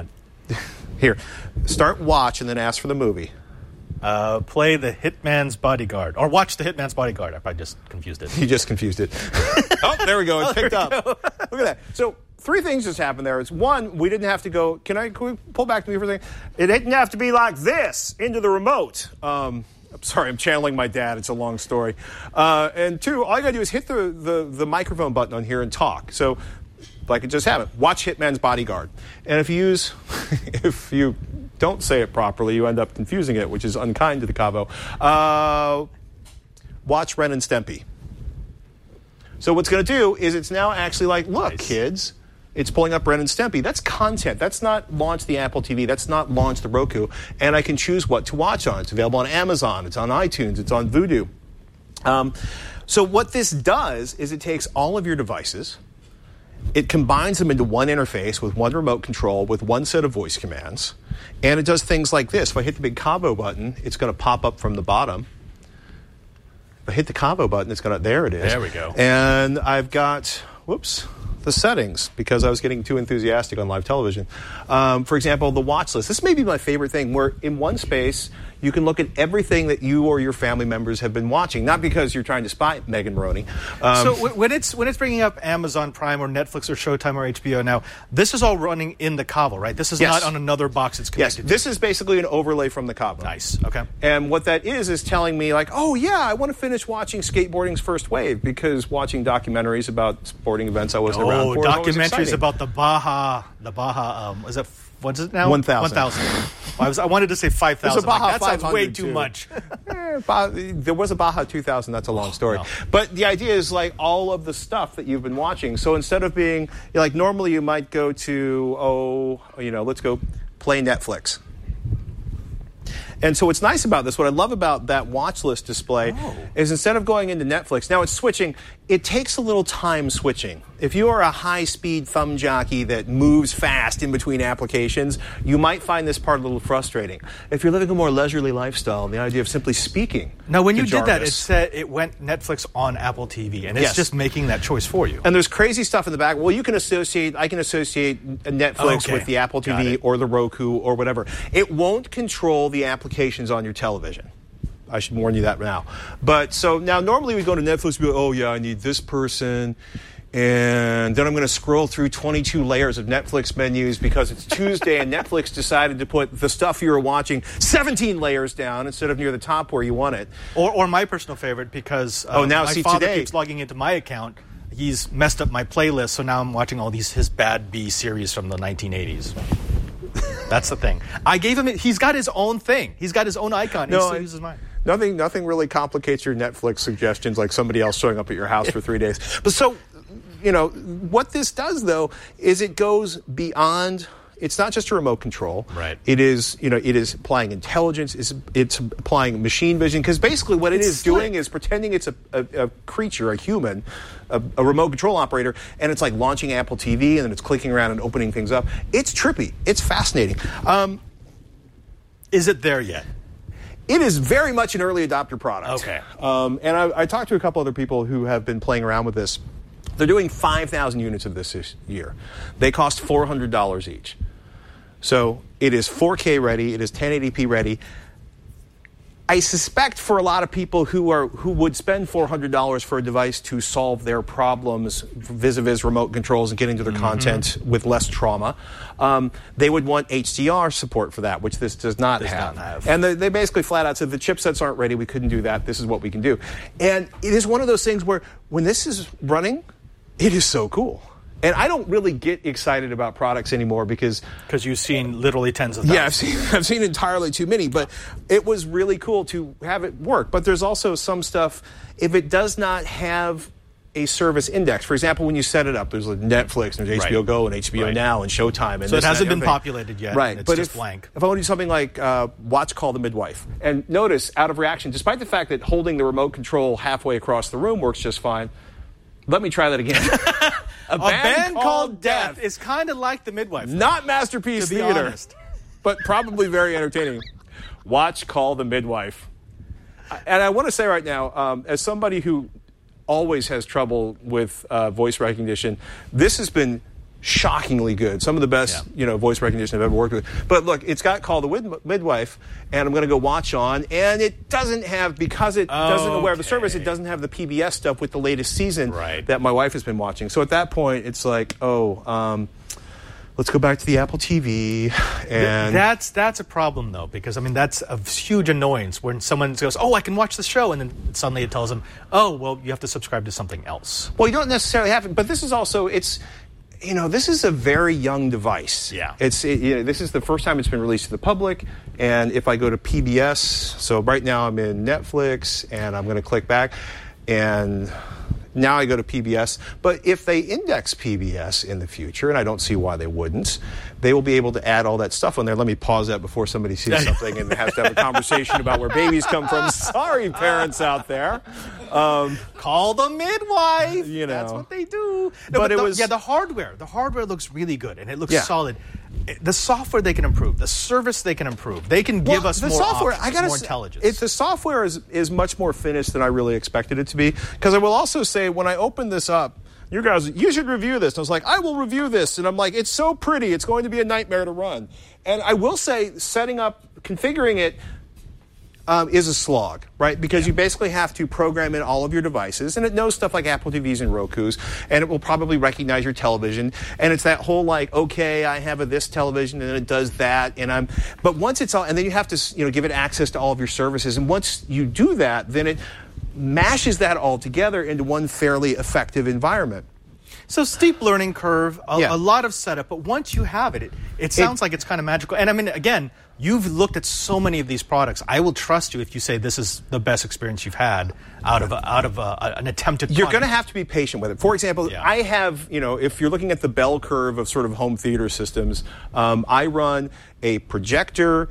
Speaker 5: Here, start watch and then ask for the movie.
Speaker 4: Play The Hitman's Bodyguard. Or watch The Hitman's Bodyguard. I probably just confused it.
Speaker 5: You just confused it. Oh, there we go. It picked up. Look at that. So 3 things just happened there. It's one, we didn't have to go. Can we pull back to me for a second? It didn't have to be like this into the remote. I'm sorry, I'm channeling my dad. It's a long story. And 2, all you got to do is hit the microphone button on here and talk. So like it just happened. Watch Hitman's Bodyguard. And if you don't say it properly, you end up confusing it, which is unkind to the Cavo. Watch Ren and Stimpy. So what's going to do is it's now actually like, look, kids, it's pulling up Ren and Stimpy. That's content. That's not launch the Apple TV. That's not launch the Roku. And I can choose what to watch on. It's available on Amazon. It's on iTunes. It's on Vudu. So what this does is it takes all of your devices, it combines them into one interface with one remote control with one set of voice commands, and it does things like this. If I hit the big Cavo button, it's going to pop up from the bottom. If I hit the Cavo button, it's going to, there it is.
Speaker 4: There we go.
Speaker 5: And I've got, the settings, because I was getting too enthusiastic on live television. For example, the watch list. This may be my favorite thing, where in one space, you can look at everything that you or your family members have been watching, not because you're trying to spy Megan Maroney.
Speaker 4: So when it's bringing up Amazon Prime or Netflix or Showtime or HBO now, this is all running in the Cavo, right? This is not on another box it's connected to.
Speaker 5: This is basically an overlay from the Cavo.
Speaker 4: Nice. Okay.
Speaker 5: And what that is telling me, like, oh, yeah, I want to finish watching skateboarding's first wave, because watching documentaries about sporting events I wasn't around for.
Speaker 4: Documentaries about the Baja, is it, what is it now?
Speaker 5: 1,000.
Speaker 4: 1,000. I wanted to say 5,000. That sounds way too
Speaker 5: too.
Speaker 4: much.
Speaker 5: There was a Baja 2000. That's a long story.
Speaker 4: No.
Speaker 5: But the idea is like all of the stuff that you've been watching. So instead of being like normally you might go to, let's go play Netflix. And so what's nice about this, what I love about that watch list display is instead of going into Netflix, now it's switching, it takes a little time switching. If you are a high-speed thumb jockey that moves fast in between applications, you might find this part a little frustrating. If you're living a more leisurely lifestyle, and the idea of simply speaking
Speaker 4: Now, when you did that,
Speaker 5: Jarvis,
Speaker 4: it said it went Netflix on Apple TV, and it's just making that choice for you.
Speaker 5: and there's crazy stuff in the back. Well, I can associate Netflix with the Apple TV or the Roku or whatever. It won't control the applications on your television. I should warn you that now. But so now normally we go to Netflix and be like, oh yeah, I need this person. And then I'm going to scroll through 22 layers of Netflix menus because it's Tuesday and Netflix decided to put the stuff you were watching 17 layers down instead of near the top where you want it.
Speaker 4: Or my personal favorite, because my father keeps logging into my account. He's messed up my playlist, so now I'm watching all his bad B series from the 1980s. That's the thing. I gave him he's got his own thing. He's got his own icon. He still uses mine.
Speaker 5: Nothing really complicates your Netflix suggestions like somebody else showing up at your house for 3 days. But so, what this does though is it goes beyond. It's not just a remote control.
Speaker 4: Right.
Speaker 5: It is, it is applying intelligence. It's applying machine vision, because basically what it is doing is pretending it's a creature, a human, a remote control operator, and it's like launching Apple TV, and then it's clicking around and opening things up. It's trippy. It's fascinating.
Speaker 4: Is it there yet?
Speaker 5: It is very much an early adopter product.
Speaker 4: Okay.
Speaker 5: And I talked to a couple other people who have been playing around with this. They're doing 5,000 units of this year. They cost $400 each. So it is 4K ready. It is 1080p ready. I suspect for a lot of people who would spend $400 for a device to solve their problems vis-a-vis remote controls and getting to their content with less trauma, they would want HDR support for that, which this does not have. And they basically flat out said the chipsets aren't ready. We couldn't do that. This is what we can do. And it is one of those things where when this is running, it is so cool. And I don't really get excited about products anymore because
Speaker 4: you've seen literally tens of thousands.
Speaker 5: Yeah, I've seen entirely too many. But it was really cool to have it work. But there's also some stuff, if it does not have a service index, for example, when you set it up, there's like Netflix, and there's HBO Go, and HBO Now, and Showtime, and
Speaker 4: so it hasn't been populated yet.
Speaker 5: Right,
Speaker 4: it's
Speaker 5: but
Speaker 4: just blank.
Speaker 5: If I want to do something like watch Call the Midwife, and notice out of reaction, despite the fact that holding the remote control halfway across the room works just fine. Let me try that again. A Band Called Death
Speaker 4: is kind of like The Midwife.
Speaker 5: Not Masterpiece
Speaker 4: to be
Speaker 5: Theater,
Speaker 4: honest.
Speaker 5: but probably very entertaining. Watch Call the Midwife. And I want to say right now, as somebody who always has trouble with voice recognition, this has been shockingly good. Some of the best, voice recognition I've ever worked with. But look, it's got Call the Midwife, and I'm going to go watch on, and it doesn't have, because it doesn't aware of the service, it doesn't have the PBS stuff with the latest season that my wife has been watching. So at that point, it's like, let's go back to the Apple TV. And
Speaker 4: that's a problem, though, because, that's a huge annoyance when someone goes, I can watch the show, and then suddenly it tells them, you have to subscribe to something else.
Speaker 5: Well, you don't necessarily have to, but this is also, this is a very young device.
Speaker 4: Yeah.
Speaker 5: This is the first time it's been released to the public, and if I go to PBS, so right now I'm in Netflix, and I'm going to click back, and now I go to PBS. But if they index PBS in the future, and I don't see why they wouldn't, they will be able to add all that stuff on there. Let me pause that before somebody sees something and has to have a conversation about where babies come from. Sorry, parents out there.
Speaker 4: Call the midwife. That's what they do. No,
Speaker 5: but it was
Speaker 4: the hardware. The hardware looks really good, and it looks solid. The software they can improve. The service they can improve. They can give us more
Speaker 5: software.
Speaker 4: options, more intelligence.
Speaker 5: The software is much more finished than I really expected it to be. Because I will also say, when I open this up, you guys, you should review this. And I was like, I will review this. And I'm like, it's so pretty. It's going to be a nightmare to run. And I will say, configuring it is a slog, right? Because you basically have to program in all of your devices, and it knows stuff like Apple TVs and Rokus, and it will probably recognize your television. And it's that whole okay, I have this television, and it does that, but once it's all, and then you have to give it access to all of your services, and once you do that, then it mashes that all together into one fairly effective environment.
Speaker 4: So steep learning curve, a lot of setup, but once you have it, it sounds like it's kind of magical. And again, you've looked at so many of these products. I will trust you if you say this is the best experience you've had out of an attempted
Speaker 5: You're going to have to be patient with it. For example, I have, if you're looking at the bell curve of sort of home theater systems, I run a projector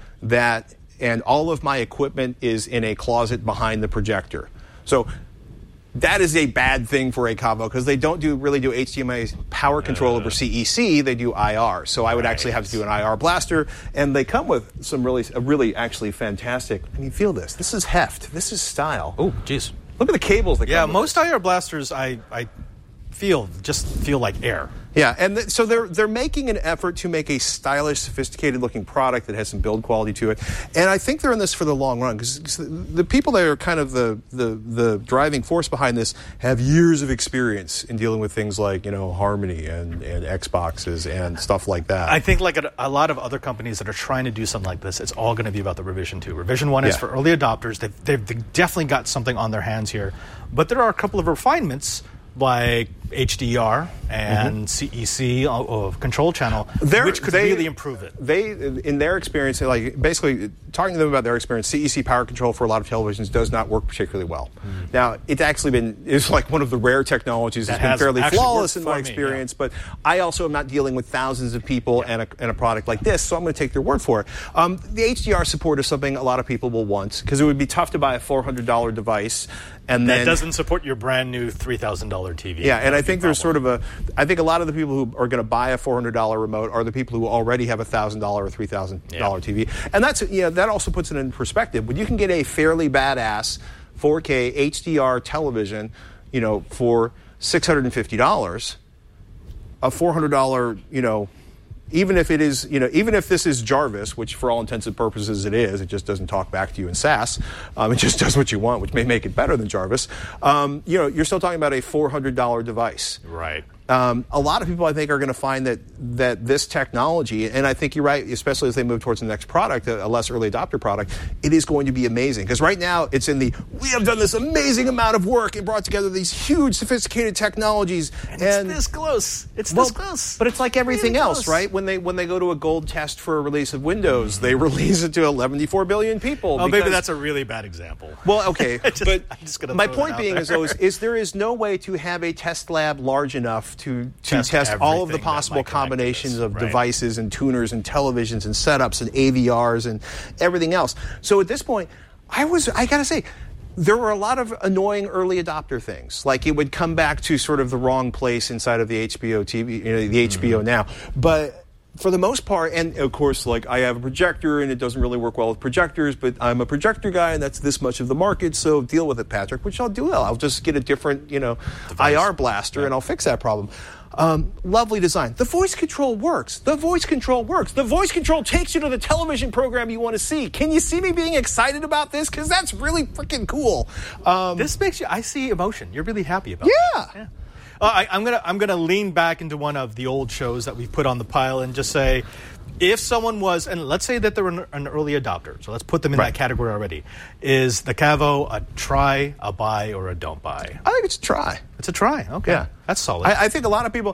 Speaker 5: and all of my equipment is in a closet behind the projector. So that is a bad thing for a Cavo because they don't really do HDMI power control over CEC. They do IR. So I would actually have to do an IR blaster, and they come with some really actually fantastic. Feel this. This is heft. This is style.
Speaker 4: Oh, geez.
Speaker 5: Look at the cables that come with
Speaker 4: most IR blasters I feel like air.
Speaker 5: Yeah, and so they're making an effort to make a stylish, sophisticated-looking product that has some build quality to it, and I think they're in this for the long run because the people that are kind of the driving force behind this have years of experience in dealing with things like Harmony and Xboxes and stuff like that.
Speaker 4: I think like a lot of other companies that are trying to do something like this, it's all going to be about the Revision 2. Revision 1 is for early adopters. They've definitely got something on their hands here, but there are a couple of refinements like HDR and CEC of control channel, which could really improve it.
Speaker 5: They, in their experience, basically talking to them about their experience, CEC power control for a lot of televisions does not work particularly well. Now, it's actually it's like one of the rare technologies that's been fairly flawless in my experience, but I also am not dealing with thousands of people and a product like this, so I'm going to take their word for it. The HDR support is something a lot of people will want because it would be tough to buy a $400 device and
Speaker 4: that doesn't support your brand new $3,000 TV.
Speaker 5: Yeah, and I think there's sort of I think a lot of the people who are going to buy a $400 remote are the people who already have a $1,000 or $3,000 TV, and that also puts it in perspective. When you can get a fairly badass 4K HDR television, for $650, a $400, even if it is, even if this is Jarvis, which for all intents and purposes it is, it just doesn't talk back to you in SAS. It just does what you want, which may make it better than Jarvis. You're still talking about a $400 device.
Speaker 4: Right.
Speaker 5: A lot of people, I think, are going to find that this technology, and I think you're right, especially as they move towards the next product, a less early adopter product, it is going to be amazing. Because right now, it's in we have done this amazing amount of work and brought together these huge, sophisticated technologies.
Speaker 4: And it's this close. It's this close.
Speaker 5: But it's like everything else, right? When they go to a gold test for a release of Windows, they release it to 74 billion people.
Speaker 4: Oh, maybe that's a really bad example.
Speaker 5: Well, okay. But my point being is there is no way to have a test lab large enough to test all of the possible combinations of devices and tuners and televisions and setups and AVRs and everything else. So at this point, I gotta say, there were a lot of annoying early adopter things. Like it would come back to sort of the wrong place inside of the HBO TV, the HBO Now. But for the most part, and of course, I have a projector and it doesn't really work well with projectors, but I'm a projector guy and that's this much of the market, so deal with it, Patrick, which I'll do. I'll just get a different, IR blaster and I'll fix that problem. Lovely design. The voice control works. The voice control takes you to the television program you want to see. Can you see me being excited about this? Because that's really freaking cool.
Speaker 4: This makes you, I see emotion. You're really happy about
Speaker 5: Yeah.
Speaker 4: I'm gonna lean back into one of the old shows that we've put on the pile and just say, if someone was, and let's say that they're an early adopter, so let's put them in that category already. Is the Cavo a try, a buy, or a don't buy?
Speaker 5: I think it's a try.
Speaker 4: It's a try. Okay,
Speaker 5: Yeah.
Speaker 4: that's solid.
Speaker 5: I think a lot of people,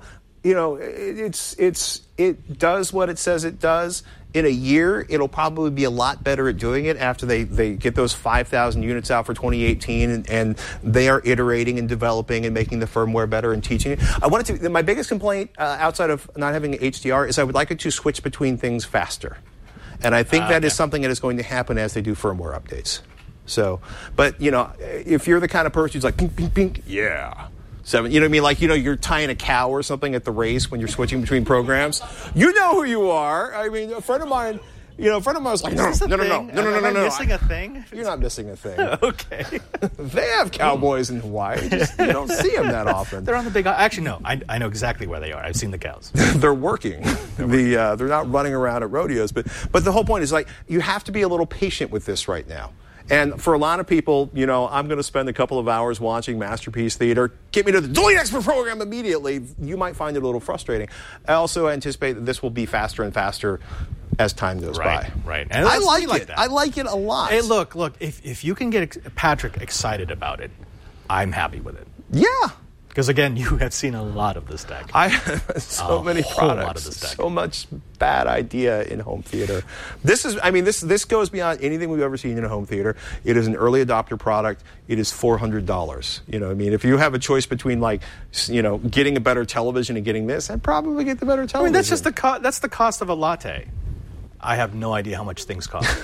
Speaker 5: it does what it says it does. In a year, it'll probably be a lot better at doing it after they get those 5,000 units out for 2018, and they are iterating and developing and making the firmware better and teaching it. My biggest complaint outside of not having HDR is I would like it to switch between things faster. And I think that is something that is going to happen as they do firmware updates. So, but, if you're the kind of person who's like, pink, pink, pink, yeah. 7, you know what I mean? Like, you're tying a cow or something at the race when you're switching between programs. You know who you are. I mean, a friend of mine was like, no.
Speaker 4: Am I missing a thing?
Speaker 5: You're not missing a thing.
Speaker 4: Okay.
Speaker 5: They have cowboys in Hawaii. Just, you don't see them that often.
Speaker 4: They're on the big... Actually, no. I know exactly where they are. I've seen the cows.
Speaker 5: They're working. They're not running around at rodeos. But the whole point is, like, you have to be a little patient with this right now. And for a lot of people, I'm going to spend a couple of hours watching Masterpiece Theater. Get me to the Delete Expert program immediately. You might find it a little frustrating. I also anticipate that this will be faster and faster as time goes by.
Speaker 4: Right. And
Speaker 5: I like it.
Speaker 4: that.
Speaker 5: I like it a lot.
Speaker 4: Hey, look. If you can get Patrick excited about it, I'm happy with it.
Speaker 5: Yeah.
Speaker 4: Because, again, you have seen a lot of this deck.
Speaker 5: I have many
Speaker 4: whole
Speaker 5: products.
Speaker 4: lot of this deck.
Speaker 5: So much bad idea in home theater. This goes beyond anything we've ever seen in a home theater. It is an early adopter product. It is $400. If you have a choice between getting a better television and getting this, I'd probably get the better television.
Speaker 4: That's just that's the cost of a latte. I have no idea how much things cost.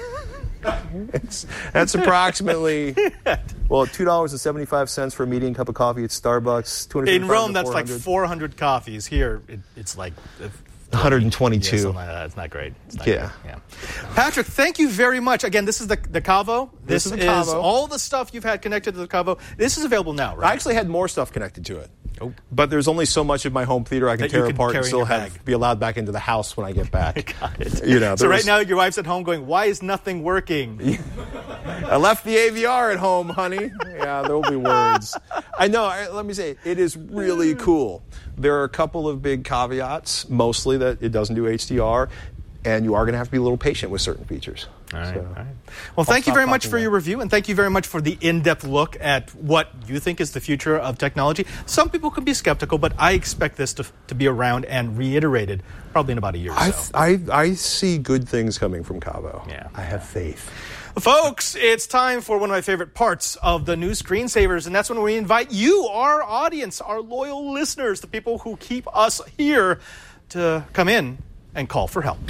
Speaker 5: That's approximately $2.75 for a medium cup of coffee at Starbucks.
Speaker 4: In Rome, that's like 400 coffees. Here, it's like
Speaker 5: 122.
Speaker 4: Yeah, something like that. It's not great.
Speaker 5: Yeah.
Speaker 4: Patrick, thank you very much. Again, this is the Cavo.
Speaker 5: This is the
Speaker 4: is
Speaker 5: Cavo.
Speaker 4: all the stuff you've had connected to the Cavo. This is available now, right?
Speaker 5: I actually had more stuff connected to it.
Speaker 4: Oh.
Speaker 5: But there's only so much of my home theater I can tear apart and still be allowed back into the house when I get back.
Speaker 4: Got it. So right now your wife's at home going, why is nothing working?
Speaker 5: I left the AVR at home, honey. Yeah, there will be words. I know. Let me say, it is really cool. There are a couple of big caveats, mostly that it doesn't do HDR, and you are going to have to be a little patient with certain features.
Speaker 4: All right. Well, thank you very much for your review, and thank you very much for the in-depth look at what you think is the future of technology. Some people could be skeptical, but I expect this to be around and reiterated probably in about a year or so.
Speaker 5: I see good things coming from Cavo.
Speaker 4: Yeah.
Speaker 5: I have faith.
Speaker 4: Folks, it's time for one of my favorite parts of the new Screensavers, and that's when we invite you, our audience, our loyal listeners, the people who keep us here, to come in and call for help.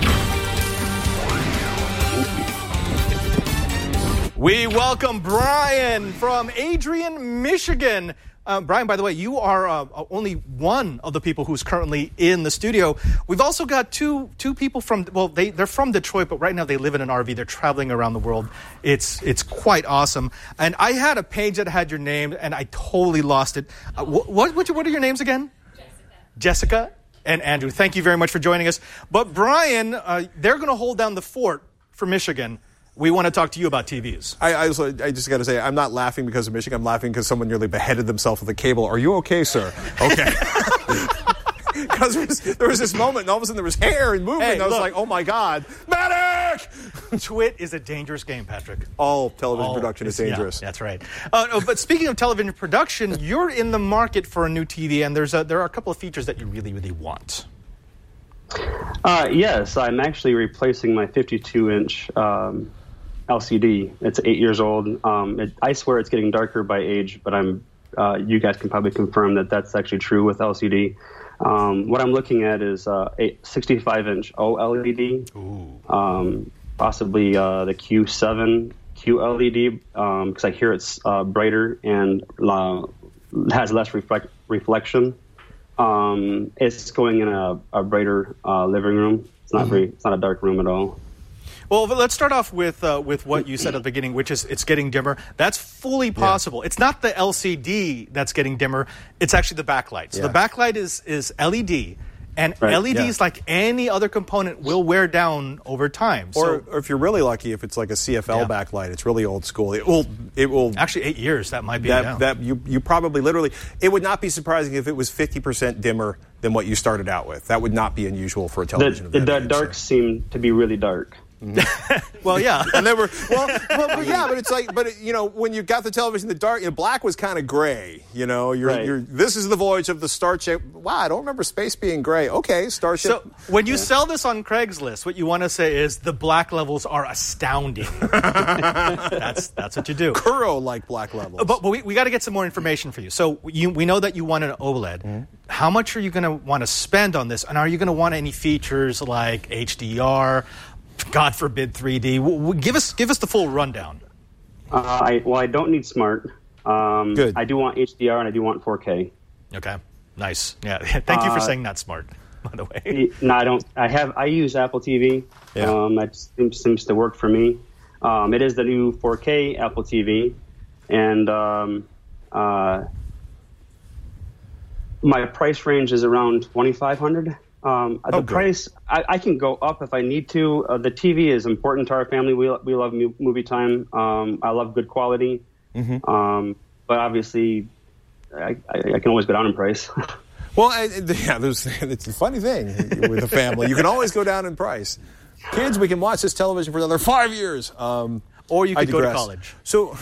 Speaker 4: We welcome Brian from Adrian, Michigan. Brian, by the way, you are only one of the people who's currently in the studio. We've also got two people from, they're from Detroit, but right now they live in an RV. They're traveling around the world. It's quite awesome. And I had a page that had your name, and I totally lost it. What are your names again? Jessica and Andrew. Thank you very much for joining us. But Brian, they're going to hold down the fort for Michigan. We want to talk to you about TVs.
Speaker 5: I just got to say, I'm not laughing because of Michigan. I'm laughing because someone nearly beheaded themselves with a cable. Are you okay, sir? Okay. Because there was this moment, and all of a sudden there was hair and movement. And I was like, oh, my God. Medic!
Speaker 4: Twit is a dangerous game, Patrick.
Speaker 5: All television production is dangerous.
Speaker 4: Yeah, that's right. But speaking of television production, you're in the market for a new TV, and there are a couple of features that you really, really want.
Speaker 8: Yes, I'm actually replacing my 52-inch LCD. It's 8 years old. I swear it's getting darker by age, but you guys can probably confirm that that's actually true with LCD. What I'm looking at is a 65-inch OLED, possibly the Q7 QLED, because I hear it's brighter and has less reflection. It's going in a brighter living room. It's not it's not a dark room at all.
Speaker 4: Well, let's start off with what you said at the beginning, which is it's getting dimmer. That's fully possible. It's not the LCD that's getting dimmer. It's actually the backlight. So the backlight is LED. And LEDs, like any other component, will wear down over time.
Speaker 5: Or if you're really lucky, if it's like a CFL backlight, it's really old school. It will
Speaker 4: actually 8 years. That might be
Speaker 5: that you probably literally. It would not be surprising if it was 50% dimmer than what you started out with. That would not be unusual for a television.
Speaker 8: The darks seem to be really dark.
Speaker 4: Well, yeah,
Speaker 5: and they were but it's like, when you got the television, the dark, black was kind of gray. This is the voyage of the Starship. Wow, I don't remember space being gray. Okay, Starship.
Speaker 4: So when you sell this on Craigslist, what you want to say is the black levels are astounding. That's what you do.
Speaker 5: Kuro like black levels.
Speaker 4: But we got to get some more information for you. So we know that you want an OLED. Mm-hmm. How much are you going to want to spend on this? And are you going to want any features like HDR? God forbid 3D. Give us the full rundown.
Speaker 8: I don't need smart.
Speaker 5: Good.
Speaker 8: I do want HDR and I do want 4K.
Speaker 4: Okay, nice. Yeah, thank you for saying not smart. By the way,
Speaker 8: no, I don't. I use Apple TV.
Speaker 5: Yeah.
Speaker 8: That seems to work for me. It is the new 4K Apple TV, and my price range is around $2,500. The price, I can go up if I need to. The TV is important to our family. We love movie time. I love good quality. Mm-hmm. But obviously, I can always go down in price.
Speaker 5: Well, it's a funny thing with a family. You can always go down in price. Kids, we can watch this television for another 5 years.
Speaker 4: Or you could go to college.
Speaker 5: So,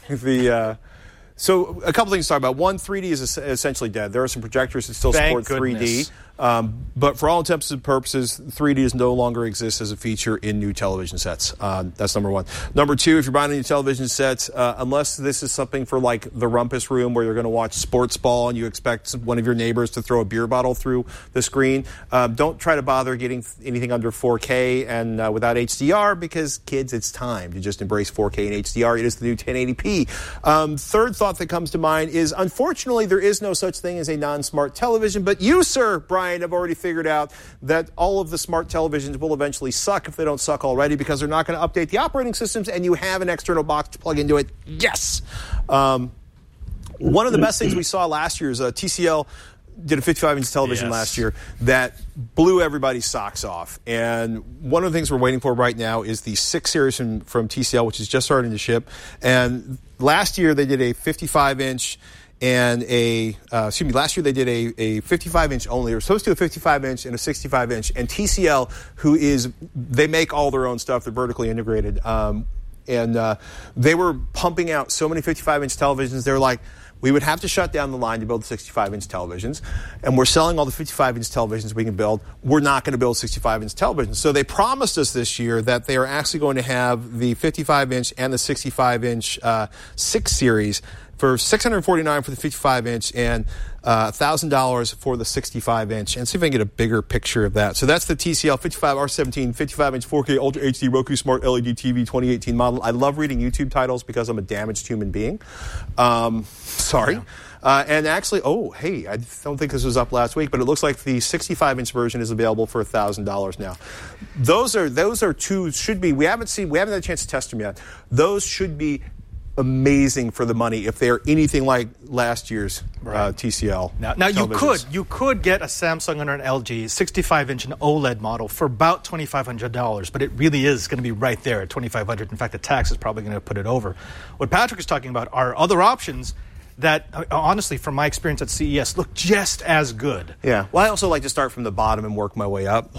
Speaker 5: So a couple things to talk about. One, 3D is essentially dead. There are some projectors that still support 3D. But for all intents and purposes, 3D no longer exists as a feature in new television sets. That's number one. Number two, if you're buying a new television set, unless this is something for like the rumpus room where you're going to watch sports ball and you expect one of your neighbors to throw a beer bottle through the screen, don't try to bother getting anything under 4K and without HDR, because kids, it's time to just embrace 4K and HDR. It is the new 1080p. Third thought that comes to mind is, unfortunately, there is no such thing as a non-smart television, but you, sir, Brian, have already figured out that all of the smart televisions will eventually suck if they don't suck already, because they're not going to update the operating systems, and you have an external box to plug into it. Yes! One of the best things we saw last year is TCL did a 55-inch television last year that blew everybody's socks off. And one of the things we're waiting for right now is the 6 series from TCL, which is just starting to ship. And last year they did a 55-inch and last year they did a 55-inch only. They were supposed to do a 55-inch and a 65-inch. And TCL, they make all their own stuff. They're vertically integrated. And they were pumping out so many 55-inch televisions. They were like, we would have to shut down the line to build 65-inch televisions, and we're selling all the 55-inch televisions we can build. We're not going to build 65-inch televisions. So they promised us this year that they are actually going to have the 55-inch and the 65-inch 6 series for $649 for the 55-inch and $1,000 for the 65-inch. And see if I can get a bigger picture of that. So that's the TCL 55R17 55-inch 4K Ultra HD Roku Smart LED TV 2018 model. I love reading YouTube titles because I'm a damaged human being. Sorry. Yeah. And actually, I don't think this was up last week, but it looks like the 65-inch version is available for $1,000 now. Those are two, should be, we haven't had a chance to test them yet. Those should be amazing for the money if they are anything like last year's TCL.
Speaker 4: Now you could get a Samsung or an LG 65-inch and OLED model for about $2,500, but it really is going to be right there at $2,500. In fact, the tax is probably going to put it over. What Patrick is talking about are other options that, honestly, from my experience at CES, look just as good.
Speaker 5: Yeah. Well, I also like to start from the bottom and work my way up.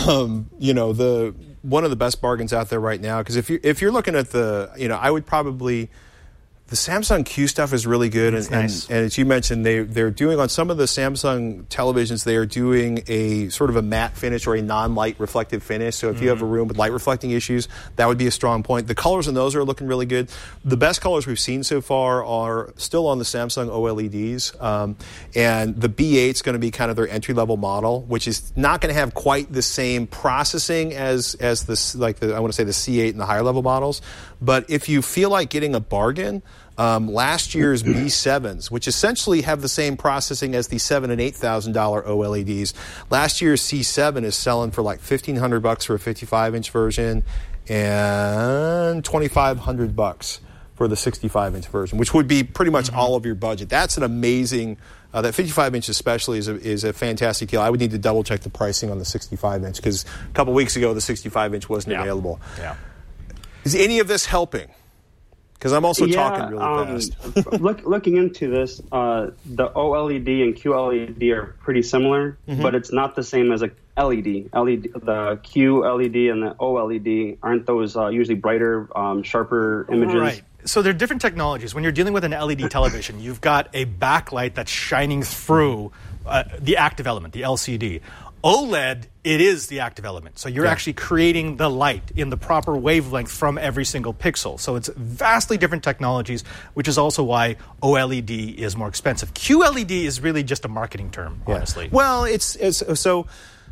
Speaker 5: One of the best bargains out there right now, because if you're looking at I would probably. The Samsung Q stuff is really good, and as you mentioned, they're doing on some of the Samsung televisions, they are doing a sort of a matte finish or a non-light reflective finish. So if you have a room with light reflecting issues, that would be a strong point. The colors in those are looking really good. The best colors we've seen so far are still on the Samsung OLEDs, and the B8 is going to be kind of their entry-level model, which is not going to have quite the same processing as this, like I want to say the C8 and the higher level models. But if you feel like getting a bargain, last year's B7s, which essentially have the same processing as the $7,000 and $8,000 OLEDs, last year's C7 is selling for like $1,500 for a 55-inch version and $2,500 for the 65-inch version, which would be pretty much all of your budget. That's an amazing. That 55-inch especially is a fantastic deal. I would need to double-check the pricing on the 65-inch because a couple weeks ago the 65-inch wasn't available. Yeah. Is any of this helping? Because I'm also talking really fast.
Speaker 8: Looking into this, the OLED and QLED are pretty similar, but it's not the same as a LED. The QLED and the OLED, aren't those usually brighter, sharper images?
Speaker 4: Right. So they're different technologies. When you're dealing with an LED television, you've got a backlight that's shining through the active element, the LCD. OLED, it is the active element. So you're actually creating the light in the proper wavelength from every single pixel. So it's vastly different technologies, which is also why OLED is more expensive. QLED is really just a marketing term, honestly.
Speaker 5: Well, it's so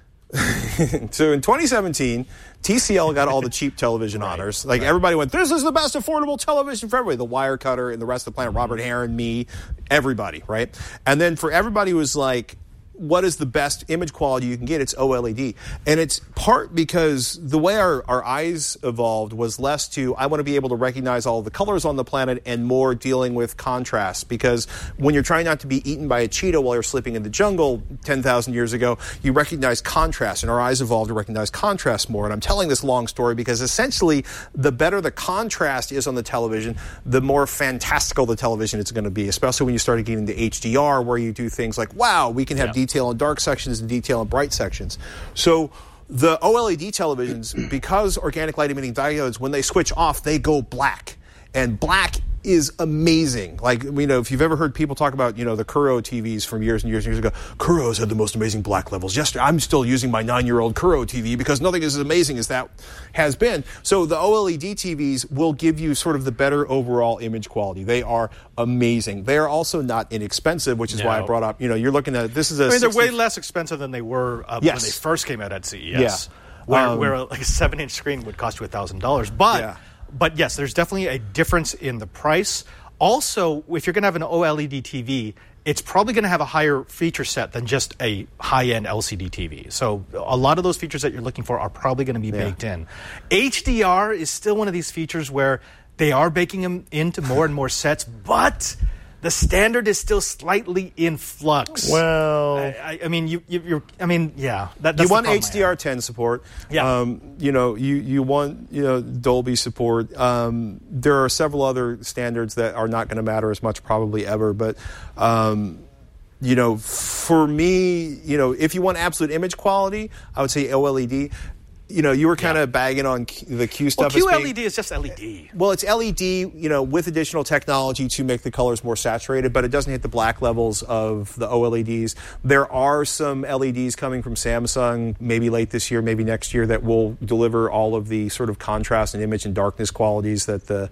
Speaker 5: in 2017, TCL got all the cheap television honors. Like everybody went, this is the best affordable television for everybody. The Wirecutter and the rest of the planet, Robert Heron, me, everybody, right? And then for everybody who was like, what is the best image quality you can get? It's OLED. And it's part because the way our eyes evolved was less to, I want to be able to recognize all the colors on the planet and more dealing with contrast. Because when you're trying not to be eaten by a cheetah while you're sleeping in the jungle 10,000 years ago, you recognize contrast. And our eyes evolved to recognize contrast more. And I'm telling this long story because essentially the better the contrast is on the television, the more fantastical the television is going to be, especially when you started getting to HDR where you do things like, wow, we can have detail in dark sections and detail in bright sections. So the OLED televisions, because organic light emitting diodes, when they switch off, they go black. And black is amazing. Like, you know, if you've ever heard people talk about, you know, the Kuro TVs from years and years and years ago, Kuro's had the most amazing black levels. Yesterday, I'm still using my 9-year-old Kuro TV because nothing is as amazing as that has been. So the OLED TVs will give you sort of the better overall image quality. They are amazing. They are also not inexpensive, which is why I brought up, you know, you're looking at, this is a...
Speaker 4: I mean, they're way less expensive than they were when they first came out at CES.
Speaker 5: Yeah.
Speaker 4: Where like a 7-inch screen would cost you $1,000. But yes, there's definitely a difference in the price. Also, if you're going to have an OLED TV, it's probably going to have a higher feature set than just a high-end LCD TV. So a lot of those features that you're looking for are probably going to be baked in. HDR is still one of these features where they are baking them into more and more sets, but the standard is still slightly in flux.
Speaker 5: Well,
Speaker 4: I mean, you want
Speaker 5: HDR10 support.
Speaker 4: Yeah.
Speaker 5: You know, you want, you know, Dolby support. There are several other standards that are not going to matter as much probably ever, but you know, for me, you know, if you want absolute image quality, I would say OLED. You know, you were kind of bagging on the Q stuff.
Speaker 4: Well, QLED is just LED.
Speaker 5: Well, it's LED, you know, with additional technology to make the colors more saturated, but it doesn't hit the black levels of the OLEDs. There are some LEDs coming from Samsung, maybe late this year, maybe next year, that will deliver all of the sort of contrast and image and darkness qualities that the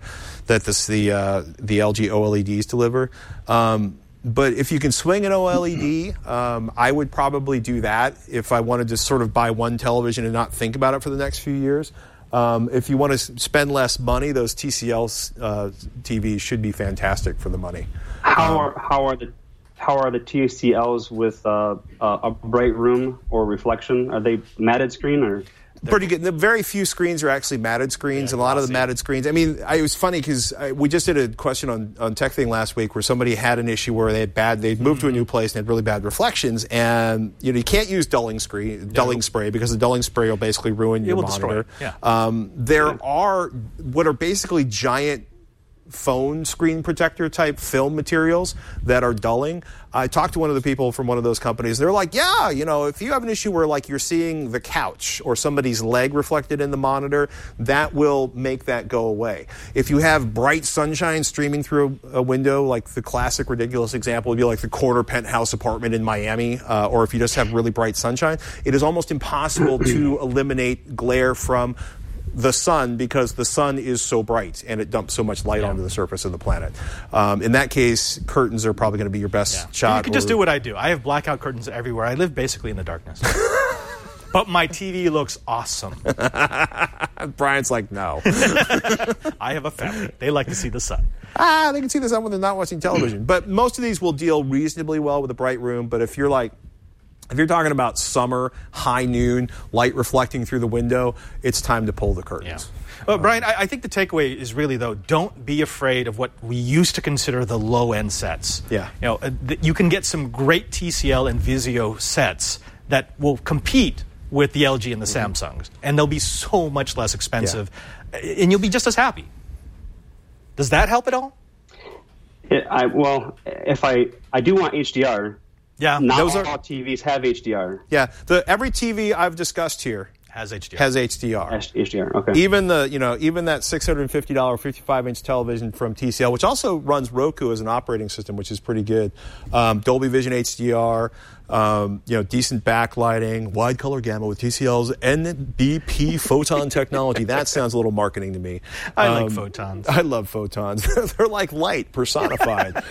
Speaker 5: LG OLEDs deliver. But if you can swing an OLED, I would probably do that if I wanted to sort of buy one television and not think about it for the next few years. If you want to spend less money, those TCL TVs should be fantastic for the money.
Speaker 8: How are the TCLs with a bright room or reflection? Are they matted screen or?
Speaker 5: Pretty good. Very few screens are actually matted screens, and a lot of the matted screens. I mean, it was funny because we just did a question on Tech Thing last week where somebody had an issue where they'd moved to a new place and had really bad reflections, and you know you can't use dulling spray because the dulling spray will basically ruin your monitor. There are what are basically giant phone screen protector type film materials that are dulling. I talked to one of the people from one of those companies. They're like, yeah, you know, if you have an issue where like you're seeing the couch or somebody's leg reflected in the monitor, that will make that go away. If you have bright sunshine streaming through a window, like the classic ridiculous example would be like the corner penthouse apartment in Miami, or if you just have really bright sunshine, it is almost impossible to eliminate glare from the sun because the sun is so bright and it dumps so much light onto the surface of the planet. In that case, curtains are probably going to be your best shot.
Speaker 4: You can just do what I do. I have blackout curtains everywhere. I live basically in the darkness. But my TV looks awesome.
Speaker 5: Brian's like, no.
Speaker 4: I have a family. They like to see the sun.
Speaker 5: They can see the sun when they're not watching television. But most of these will deal reasonably well with a bright room. But if you're like, If you're talking about summer, high noon, light reflecting through the window, it's time to pull the curtains.
Speaker 4: Yeah. Well, Brian, I think the takeaway is really, though, don't be afraid of what we used to consider the low-end sets.
Speaker 5: Yeah.
Speaker 4: You can get some great TCL and Vizio sets that will compete with the LG and the Samsungs, and they'll be so much less expensive, and you'll be just as happy. Does that help at all?
Speaker 8: If I do want HDR.
Speaker 4: Yeah,
Speaker 8: not all TVs have HDR.
Speaker 5: Yeah, every TV I've discussed here
Speaker 4: has HDR.
Speaker 8: HDR, okay.
Speaker 5: Even that $650 55-inch television from TCL, which also runs Roku as an operating system, which is pretty good. Dolby Vision HDR, decent backlighting, wide color gamma with TCL's NBP photon technology. That sounds a little marketing to me.
Speaker 4: I like photons.
Speaker 5: I love photons. They're like light personified.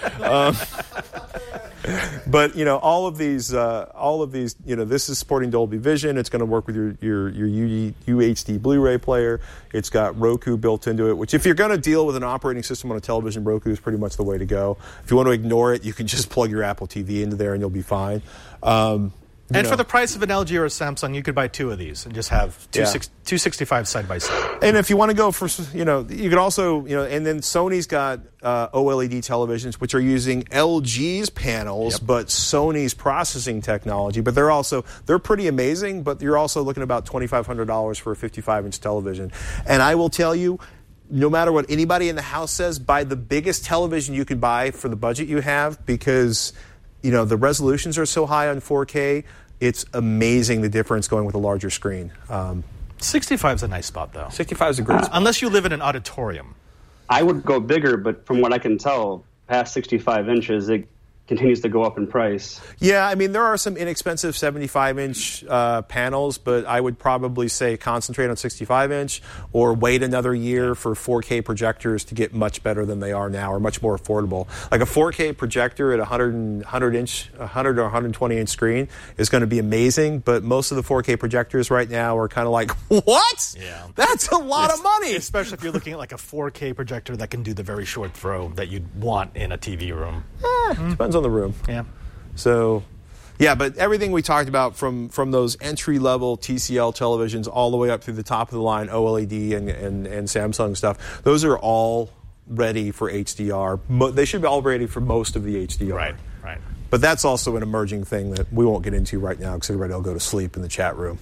Speaker 5: But all of these, this is supporting Dolby Vision. It's going to work with your UHD Blu-ray player. It's got Roku built into it, which if you're going to deal with an operating system on a television, Roku is pretty much the way to go. If you want to ignore it, you can just plug your Apple TV into there and you'll be fine.
Speaker 4: And for the price of an LG or a Samsung, you could buy two of these and just have 265 side by side.
Speaker 5: And if you want to go for, you could also, and then Sony's got OLED televisions, which are using LG's panels, but Sony's processing technology. But they're pretty amazing, but you're also looking at about $2,500 for a 55-inch television. And I will tell you, no matter what anybody in the house says, buy the biggest television you can buy for the budget you have, because the resolutions are so high on 4K. It's amazing the difference going with a larger screen.
Speaker 4: 65 is a nice spot, though.
Speaker 5: 65 is a great spot.
Speaker 4: Unless you live in an auditorium.
Speaker 8: I would go bigger, but from what I can tell, past 65 inches, it continues to go up in price.
Speaker 5: Yeah, I mean, there are some inexpensive 75-inch panels, but I would probably say concentrate on 65-inch or wait another year for 4K projectors to get much better than they are now, or much more affordable. Like a 4K projector at 100 or 120-inch screen is going to be amazing, but most of the 4K projectors right now are kind of like, what?
Speaker 4: Yeah.
Speaker 5: That's a lot of money!
Speaker 4: Especially if you're looking at like a 4K projector that can do the very short throw that you'd want in a TV room.
Speaker 5: Depends on the room.
Speaker 4: Yeah.
Speaker 5: So, but everything we talked about from those entry-level TCL televisions all the way up through the top of the line OLED and Samsung stuff, those are all ready for HDR. They should be all ready for most of the HDR.
Speaker 4: Right.
Speaker 5: But that's also an emerging thing that we won't get into right now because everybody will go to sleep in the chat room.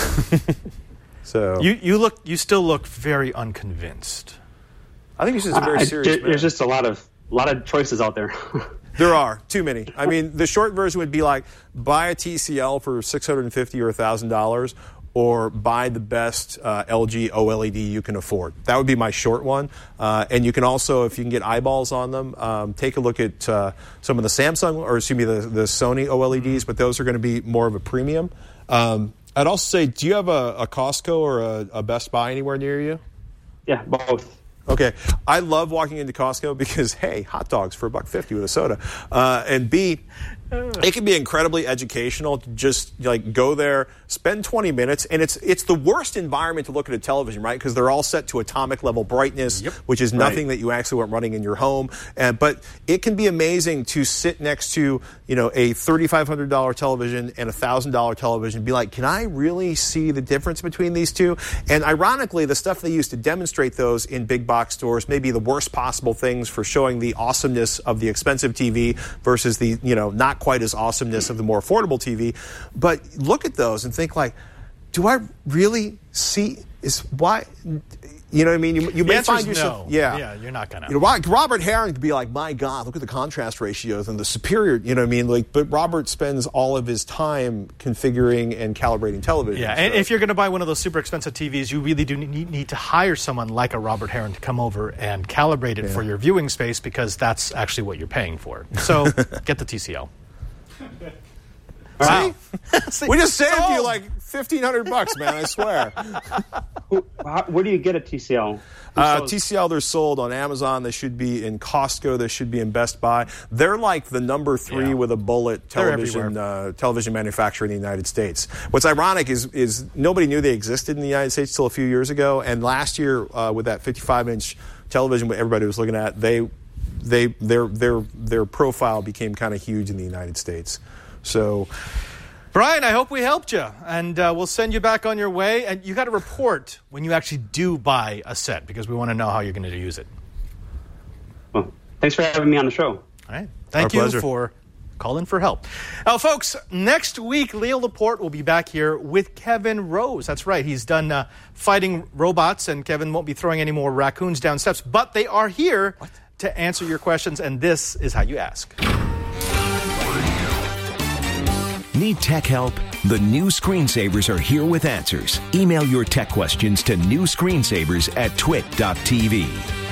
Speaker 5: So
Speaker 4: you still look very unconvinced.
Speaker 5: I think it's just a very serious.
Speaker 8: There's just a lot of choices out there.
Speaker 5: There are too many. I mean, the short version would be like buy a TCL for $650 or $1,000, or buy the best LG OLED you can afford. That would be my short one. And you can also, if you can get eyeballs on them, take a look at some of the Samsung, or the Sony OLEDs, but those are going to be more of a premium. I'd also say, do you have a Costco or a Best Buy anywhere near you?
Speaker 8: Yeah, both.
Speaker 5: Okay, I love walking into Costco because, hey, hot dogs for $1.50 with a soda. And B, it can be incredibly educational to just go there, spend 20 minutes, and it's the worst environment to look at a television, right? Because they're all set to atomic level brightness, which is nothing that you actually want running in your home. But it can be amazing to sit next to a $3,500 television and a $1,000 television and be like, can I really see the difference between these two? And ironically, the stuff they use to demonstrate those in big box stores may be the worst possible things for showing the awesomeness of the expensive TV versus the not quite as awesomeness of the more affordable TV. But look at those and think do I really see why? You know what I mean? You may find yourself,
Speaker 4: yeah, you're not gonna.
Speaker 5: Robert Heron could be like, my God, look at the contrast ratios and the superior. You know what I mean? But Robert spends all of his time configuring and calibrating television.
Speaker 4: Yeah, and if you're going to buy one of those super expensive TVs, you really do need to hire someone like a Robert Heron to come over and calibrate it for your viewing space, because that's actually what you're paying for. So get the TCL.
Speaker 5: Wow. We just saved you $1,500, man, I swear.
Speaker 8: Where do you get a TCL?
Speaker 5: TCL, they're sold on Amazon. They should be in Costco. They should be in Best Buy. They're like the number 3 with a bullet television manufacturer in the United States. What's ironic is nobody knew they existed in the United States till a few years ago. And last year, with that 55-inch television everybody was looking at, their profile became kind of huge in the United States. So,
Speaker 4: Brian, I hope we helped you, and we'll send you back on your way. And you got to report when you actually do buy a set, because we want to know how you're going to use it.
Speaker 8: Well, thanks for having me on the show.
Speaker 4: All right. Thank
Speaker 5: Our
Speaker 4: you
Speaker 5: pleasure.
Speaker 4: for calling for help. Now, folks, next week, Leo Laporte will be back here with Kevin Rose. That's right. He's done fighting robots, and Kevin won't be throwing any more raccoons down steps, but they are here to answer your questions, and this is how you ask.
Speaker 1: Need tech help? The new screensavers are here with answers. Email your tech questions to newscreensavers@twit.tv.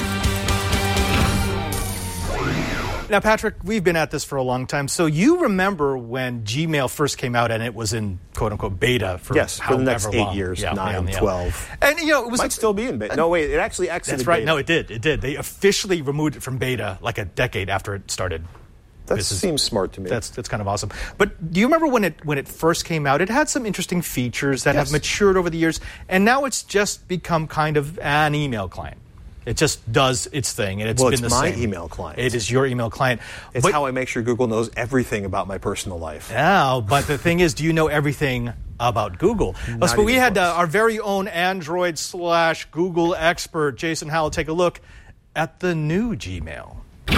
Speaker 4: Now, Patrick, we've been at this for a long time. So you remember when Gmail first came out and it was in quote-unquote beta for
Speaker 5: For the next 8
Speaker 4: long.
Speaker 5: years,
Speaker 4: Yeah,
Speaker 5: 9,
Speaker 4: yeah.
Speaker 5: 12.
Speaker 4: And, you know, it was
Speaker 5: Might still be in beta. No, wait, it actually exited
Speaker 4: That's right.
Speaker 5: beta.
Speaker 4: No, it did. It did. They officially removed it from beta like a decade after it started.
Speaker 5: That seems smart to me.
Speaker 4: That's kind of awesome. But do you remember when it first came out? It had some interesting features that have matured over the years, and now it's just become kind of an email client. It just does its thing, and it's been the same.
Speaker 5: my email client.
Speaker 4: It is your email client.
Speaker 5: It's how I make sure Google knows everything about my personal life.
Speaker 4: Yeah, but the thing is, do you know everything about Google? But we had our very own Android/Google expert, Jason Howell, take a look at the new Gmail.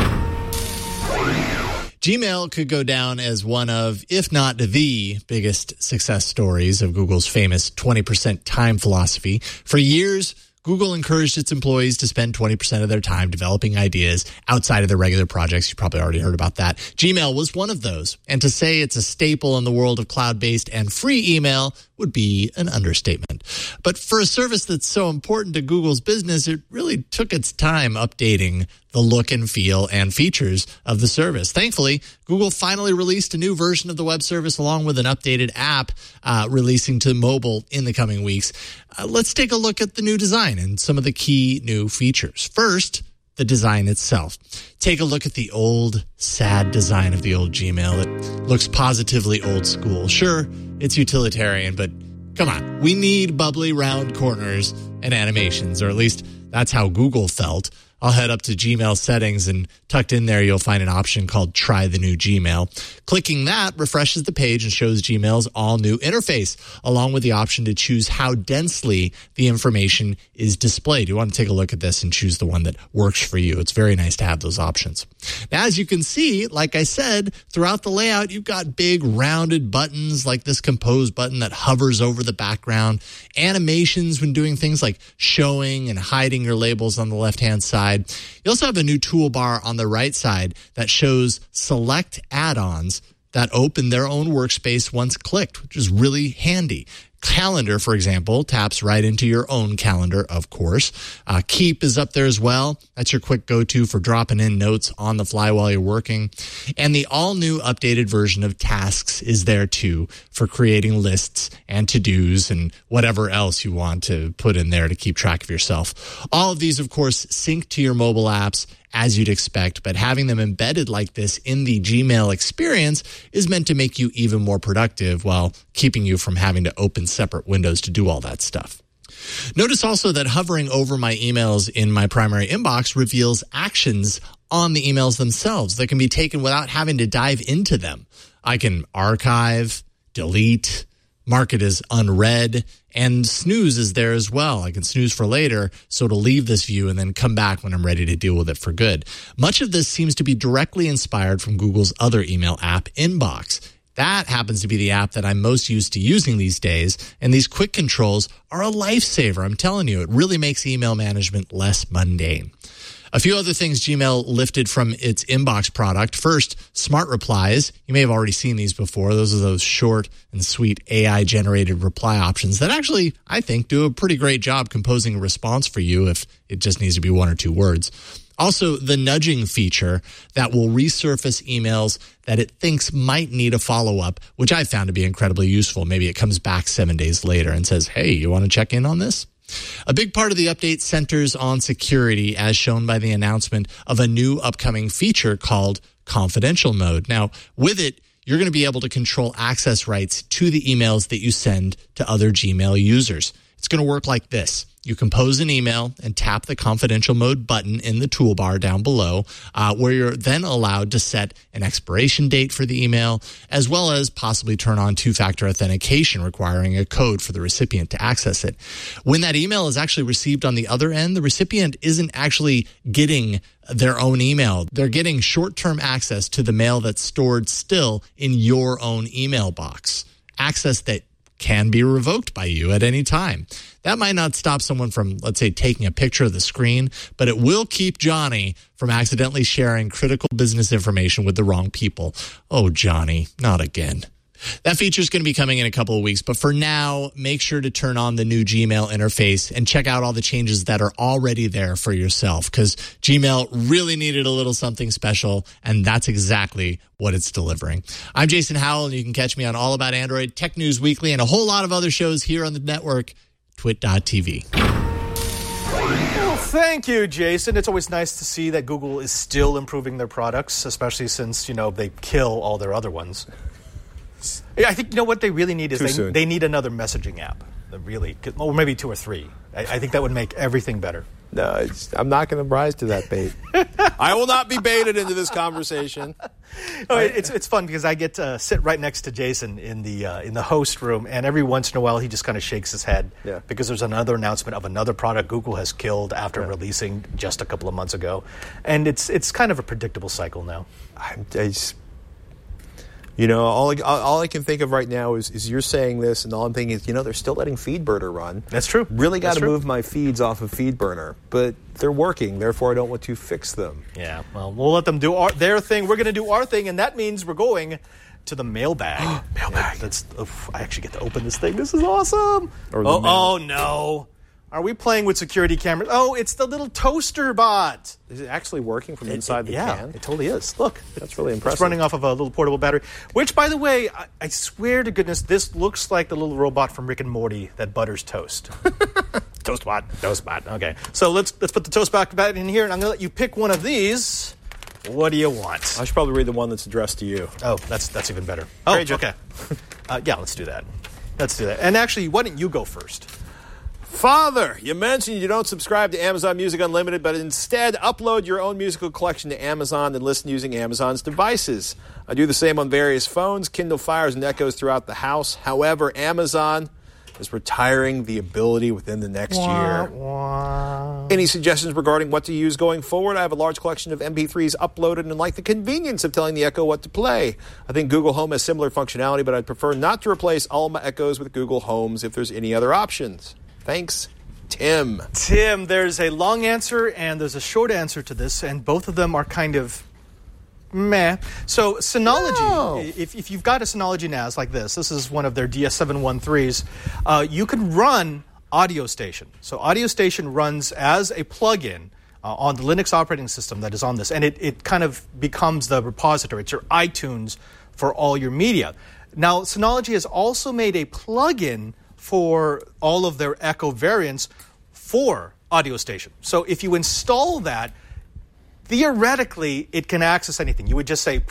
Speaker 9: Gmail could go down as one of, if not the biggest success stories of Google's famous 20% time philosophy. For years, Google encouraged its employees to spend 20% of their time developing ideas outside of their regular projects. You probably already heard about that. Gmail was one of those. And to say it's a staple in the world of cloud-based and free email would be an understatement. But for a service that's so important to Google's business, it really took its time updating the look and feel and features of the service. Thankfully, Google finally released a new version of the web service along with an updated app releasing to mobile in the coming weeks. Let's take a look at the new design and some of the key new features. First, the design itself. Take a look at the old, sad design of the old Gmail. It looks positively old school. Sure, it's utilitarian, but come on. We need bubbly round corners and animations, or at least that's how Google felt. I'll head up to Gmail settings, and tucked in there, you'll find an option called Try the New Gmail. Clicking that refreshes the page and shows Gmail's all-new interface, along with the option to choose how densely the information is displayed. You want to take a look at this and choose the one that works for you. It's very nice to have those options. Now, as you can see, like I said, throughout the layout, you've got big rounded buttons like this compose button that hovers over the background, animations when doing things like showing and hiding your labels on the left-hand side. You also have a new toolbar on the right side that shows select add-ons that open their own workspace once clicked, which is really handy. Calendar, for example, taps right into your own calendar, of course. Keep is up there as well. That's your quick go-to for dropping in notes on the fly while you're working. And the all-new updated version of Tasks is there too for creating lists and to-dos and whatever else you want to put in there to keep track of yourself. All of these, of course, sync to your mobile apps as you'd expect, but having them embedded like this in the Gmail experience is meant to make you even more productive while keeping you from having to open separate windows to do all that stuff. Notice also that hovering over my emails in my primary inbox reveals actions on the emails themselves that can be taken without having to dive into them. I can archive, delete, mark it as unread, and snooze is there as well. I can snooze for later, so it'll leave this view and then come back when I'm ready to deal with it for good. Much of this seems to be directly inspired from Google's other email app, Inbox. That happens to be the app that I'm most used to using these days, and these quick controls are a lifesaver. I'm telling you, it really makes email management less mundane. A few other things Gmail lifted from its Inbox product. First, Smart Replies. You may have already seen these before. Those are those short and sweet AI-generated reply options that actually, I think, do a pretty great job composing a response for you if it just needs to be 1 or 2 words. Also, the nudging feature that will resurface emails that it thinks might need a follow-up, which I found to be incredibly useful. Maybe it comes back 7 days later and says, hey, you want to check in on this? A big part of the update centers on security, as shown by the announcement of a new upcoming feature called Confidential Mode. Now, with it, you're going to be able to control access rights to the emails that you send to other Gmail users. It's going to work like this. You compose an email and tap the confidential mode button in the toolbar down below, where you're then allowed to set an expiration date for the email, as well as possibly turn on two-factor authentication, requiring a code for the recipient to access it. When that email is actually received on the other end, the recipient isn't actually getting their own email. They're getting short-term access to the mail that's stored still in your own email box. Access that can be revoked by you at any time. That might not stop someone from, let's say, taking a picture of the screen, but it will keep Johnny from accidentally sharing critical business information with the wrong people. Oh, Johnny, not again. That feature is going to be coming in a couple of weeks, but for now, make sure to turn on the new Gmail interface and check out all the changes that are already there for yourself, because Gmail really needed a little something special, and that's exactly what it's delivering. I'm Jason Howell, and you can catch me on All About Android, Tech News Weekly, and a whole lot of other shows here on the network, twit.tv.
Speaker 4: Well, thank you, Jason. It's always nice to see that Google is still improving their products, especially since, they kill all their other ones. Yeah, I think what they really need is they need another messaging app. Really, or maybe 2 or 3. I think that would make everything better.
Speaker 5: No, I'm not going to rise to that bait. I will not be baited into this conversation.
Speaker 4: It's fun because I get to sit right next to Jason in the host room, and every once in a while he just kind of shakes his head because there's another announcement of another product Google has killed after releasing just a couple of months ago, and it's kind of a predictable cycle now.
Speaker 5: All I can think of right now is you're saying this, and all I'm thinking is, they're still letting FeedBurner run.
Speaker 4: That's true.
Speaker 5: Really got to move my feeds off of FeedBurner, but they're working. Therefore, I don't want to fix them.
Speaker 4: Yeah, well, we'll let them do their thing. We're going to do our thing, and that means we're going to the mailbag. Mailbag. I actually get to open this thing. This is awesome. Oh no. Are we playing with security cameras? Oh, it's the little toaster bot.
Speaker 5: Is it actually working from inside the can?
Speaker 4: Yeah, it totally is. Look.
Speaker 5: That's really impressive.
Speaker 4: It's running off of a little portable battery, which, by the way, I swear to goodness, this looks like the little robot from Rick and Morty that butters toast. Toastbot. Okay. So let's put the Toastbot back in here, and I'm going to let you pick one of these. What do you want?
Speaker 5: I should probably read the one that's addressed to you.
Speaker 4: Oh, that's even better. Oh, okay. Let's do that. And actually, why don't you go first?
Speaker 5: Father, you mentioned you don't subscribe to Amazon Music Unlimited, but instead upload your own musical collection to Amazon and listen using Amazon's devices. I do the same on various phones, Kindle Fires, and Echoes throughout the house. However, Amazon is retiring the ability within the next year. Any suggestions regarding what to use going forward? I have a large collection of MP3s uploaded and like the convenience of telling the Echo what to play. I think Google Home has similar functionality, but I'd prefer not to replace all my Echoes with Google Homes if there's any other options. Thanks, Tim.
Speaker 4: Tim, there's a long answer and there's a short answer to this, and both of them are kind of meh. So Synology, if you've got a Synology NAS like this is one of their DS713s, you can run Audio Station. So Audio Station runs as a plugin on the Linux operating system that is on this, and it kind of becomes the repository. It's your iTunes for all your media. Now, Synology has also made a plugin for all of their Echo variants for Audio Station. So if you install that, theoretically, it can access anything. You would just say,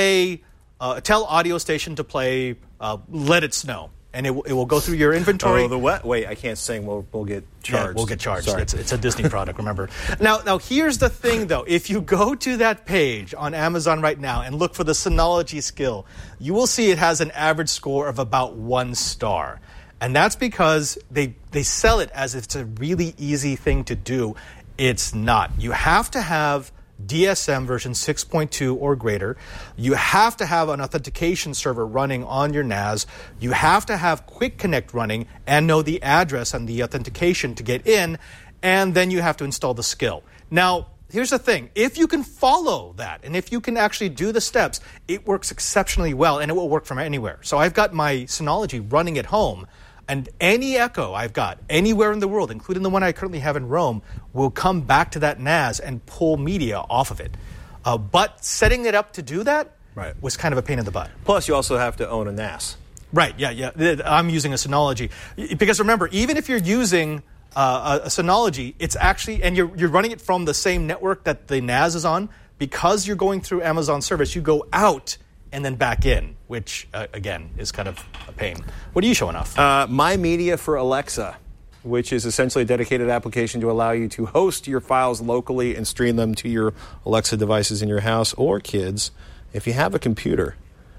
Speaker 4: tell Audio Station to play Let It Snow, and it will go through your inventory.
Speaker 5: Oh, the what? Wait, I can't sing. We'll get charged.
Speaker 4: Yeah, we'll get charged.
Speaker 5: Sorry.
Speaker 4: It's a Disney product, remember. Now, here's the thing, though. If you go to that page on Amazon right now and look for the Synology skill, you will see it has an average score of about 1 star. And that's because they sell it as if it's a really easy thing to do. It's not. You have to have DSM version 6.2 or greater. You have to have an authentication server running on your NAS. You have to have Quick Connect running and know the address and the authentication to get in. And then you have to install the skill. Now, here's the thing. If you can follow that, and if you can actually do the steps, it works exceptionally well, and it will work from anywhere. So I've got my Synology running at home, and any Echo I've got anywhere in the world, including the one I currently have in Rome, will come back to that NAS and pull media off of it. But setting it up to do that was kind of a pain in the butt.
Speaker 5: Plus, you also have to own a NAS.
Speaker 4: Right, yeah. I'm using a Synology. Because remember, even if you're using a Synology, it's actually, and you're running it from the same network that the NAS is on, because you're going through Amazon service, you go out and then back in, which, again, is kind of a pain. What are you showing off?
Speaker 5: My Media for Alexa. which is essentially a dedicated application to allow you to host your files locally and stream them to your Alexa devices in your house. Or, kids, if you have a computer,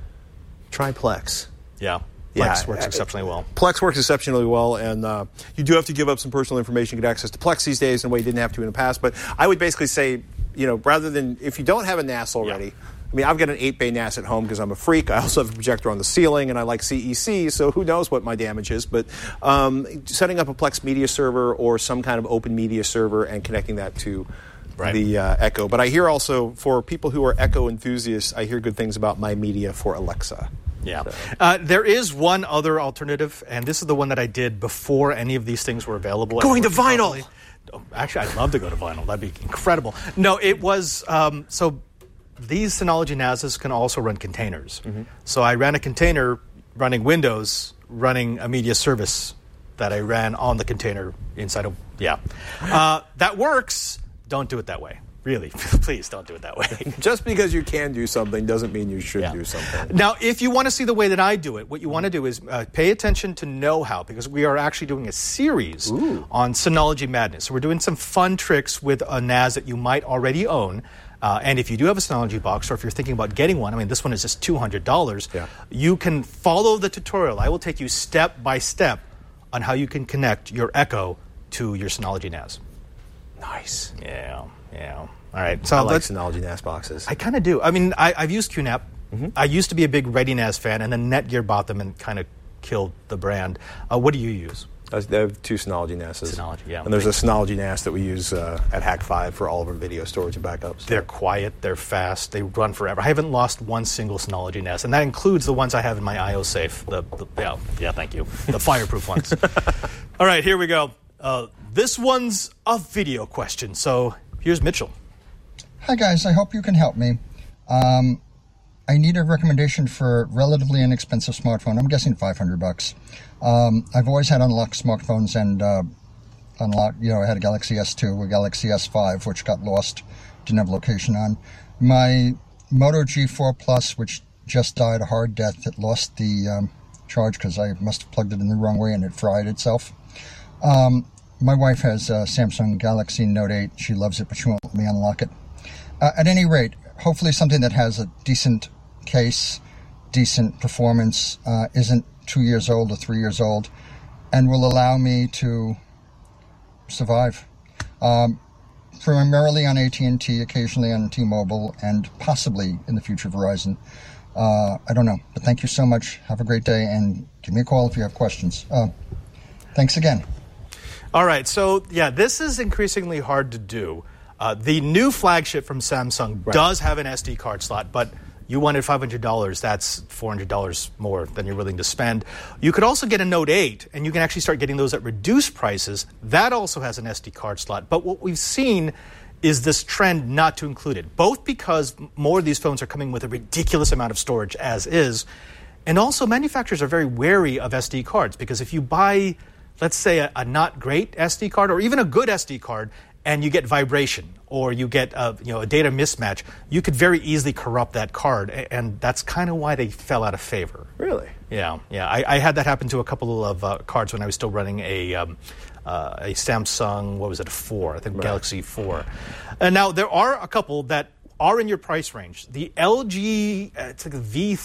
Speaker 5: try Plex.
Speaker 4: Yeah. Plex works exceptionally well.
Speaker 5: Plex works exceptionally well, and you do have to give up some personal information to get access to Plex these days in a way you didn't have to in the past. But I would basically say, rather than, if you don't have a NAS already, I mean, I've got an 8-bay NAS at home because I'm a freak. I also have a projector on the ceiling, and I like CEC, so who knows what my damage is. But setting up a Plex media server or some kind of open media server and connecting that to the Echo. But I hear also, for people who are Echo enthusiasts, I hear good things about My Media for Alexa.
Speaker 4: Yeah. There is one other alternative, and this is the one that I did before any of these things were available.
Speaker 5: Going to vinyl!
Speaker 4: Actually, I'd love to go to vinyl. That'd be incredible. No, it was... so these Synology NASs can also run containers. Mm-hmm. So I ran a container running Windows, running a media service that I ran on the container inside of... Yeah. That works. Don't do it that way. Really, please don't do it that way.
Speaker 5: Just because you can do something doesn't mean you should do something.
Speaker 4: Now, if you want to see the way that I do it, what you want to do is pay attention to know-how, because we are actually doing a series on Synology Madness. So we're doing some fun tricks with a NAS that you might already own. And if you do have a Synology box, or if you're thinking about getting one, I mean, this one is just $200. You can follow the tutorial. I will take you step by step on how you can connect your Echo to your Synology NAS.
Speaker 5: Nice.
Speaker 4: Yeah. All right. So
Speaker 5: I like Synology NAS boxes.
Speaker 4: I kind of do. I mean, I've used QNAP. Mm-hmm. I used to be a big ReadyNAS fan, and then Netgear bought them and kind of killed the brand. What do you use?
Speaker 5: I have two Synology NASs.
Speaker 4: Synology, yeah.
Speaker 5: And there's a Synology NAS that we use at Hack5 for all of our video storage and backups.
Speaker 4: They're quiet, they're fast, they run forever. I haven't lost one single Synology NAS, and that includes the ones I have in my IO safe. Thank you. The fireproof ones. All right, here we go. This one's a video question, so here's Mitchell.
Speaker 10: Hi, guys. I hope you can help me. I need a recommendation for a relatively inexpensive smartphone. I'm guessing $500. I've always had unlocked smartphones and I had a Galaxy S2, a Galaxy S5, which got lost, didn't have location on. My Moto G4 Plus, which just died a hard death, it lost the charge because I must have plugged it in the wrong way and it fried itself. My wife has a Samsung Galaxy Note 8. She loves it, but she won't let me unlock it. At any rate, hopefully something that has a decent case, decent performance, isn't 2 years old or 3 years old, and will allow me to survive. Primarily on AT&T, occasionally on T-Mobile, and possibly in the future Verizon. I don't know, but thank you so much. Have a great day, and give me a call if you have questions. Thanks again.
Speaker 4: All right, so this is increasingly hard to do. The new flagship from Samsung does have an SD card slot, but you wanted $500. That's $400 more than you're willing to spend. You could also get a Note 8, and you can actually start getting those at reduced prices. That also has an SD card slot. But what we've seen is this trend not to include it, both because more of these phones are coming with a ridiculous amount of storage as is, and also manufacturers are very wary of SD cards, because if you buy, let's say, a not great SD card or even a good SD card, and you get vibration or you get a data mismatch, you could very easily corrupt that card, and that's kind of why they fell out of favor.
Speaker 5: Really?
Speaker 4: Yeah. I had that happen to a couple of cards when I was still running a Samsung, what was it, a 4, I think Galaxy 4. And now there are a couple that are in your price range. The LG, it's like a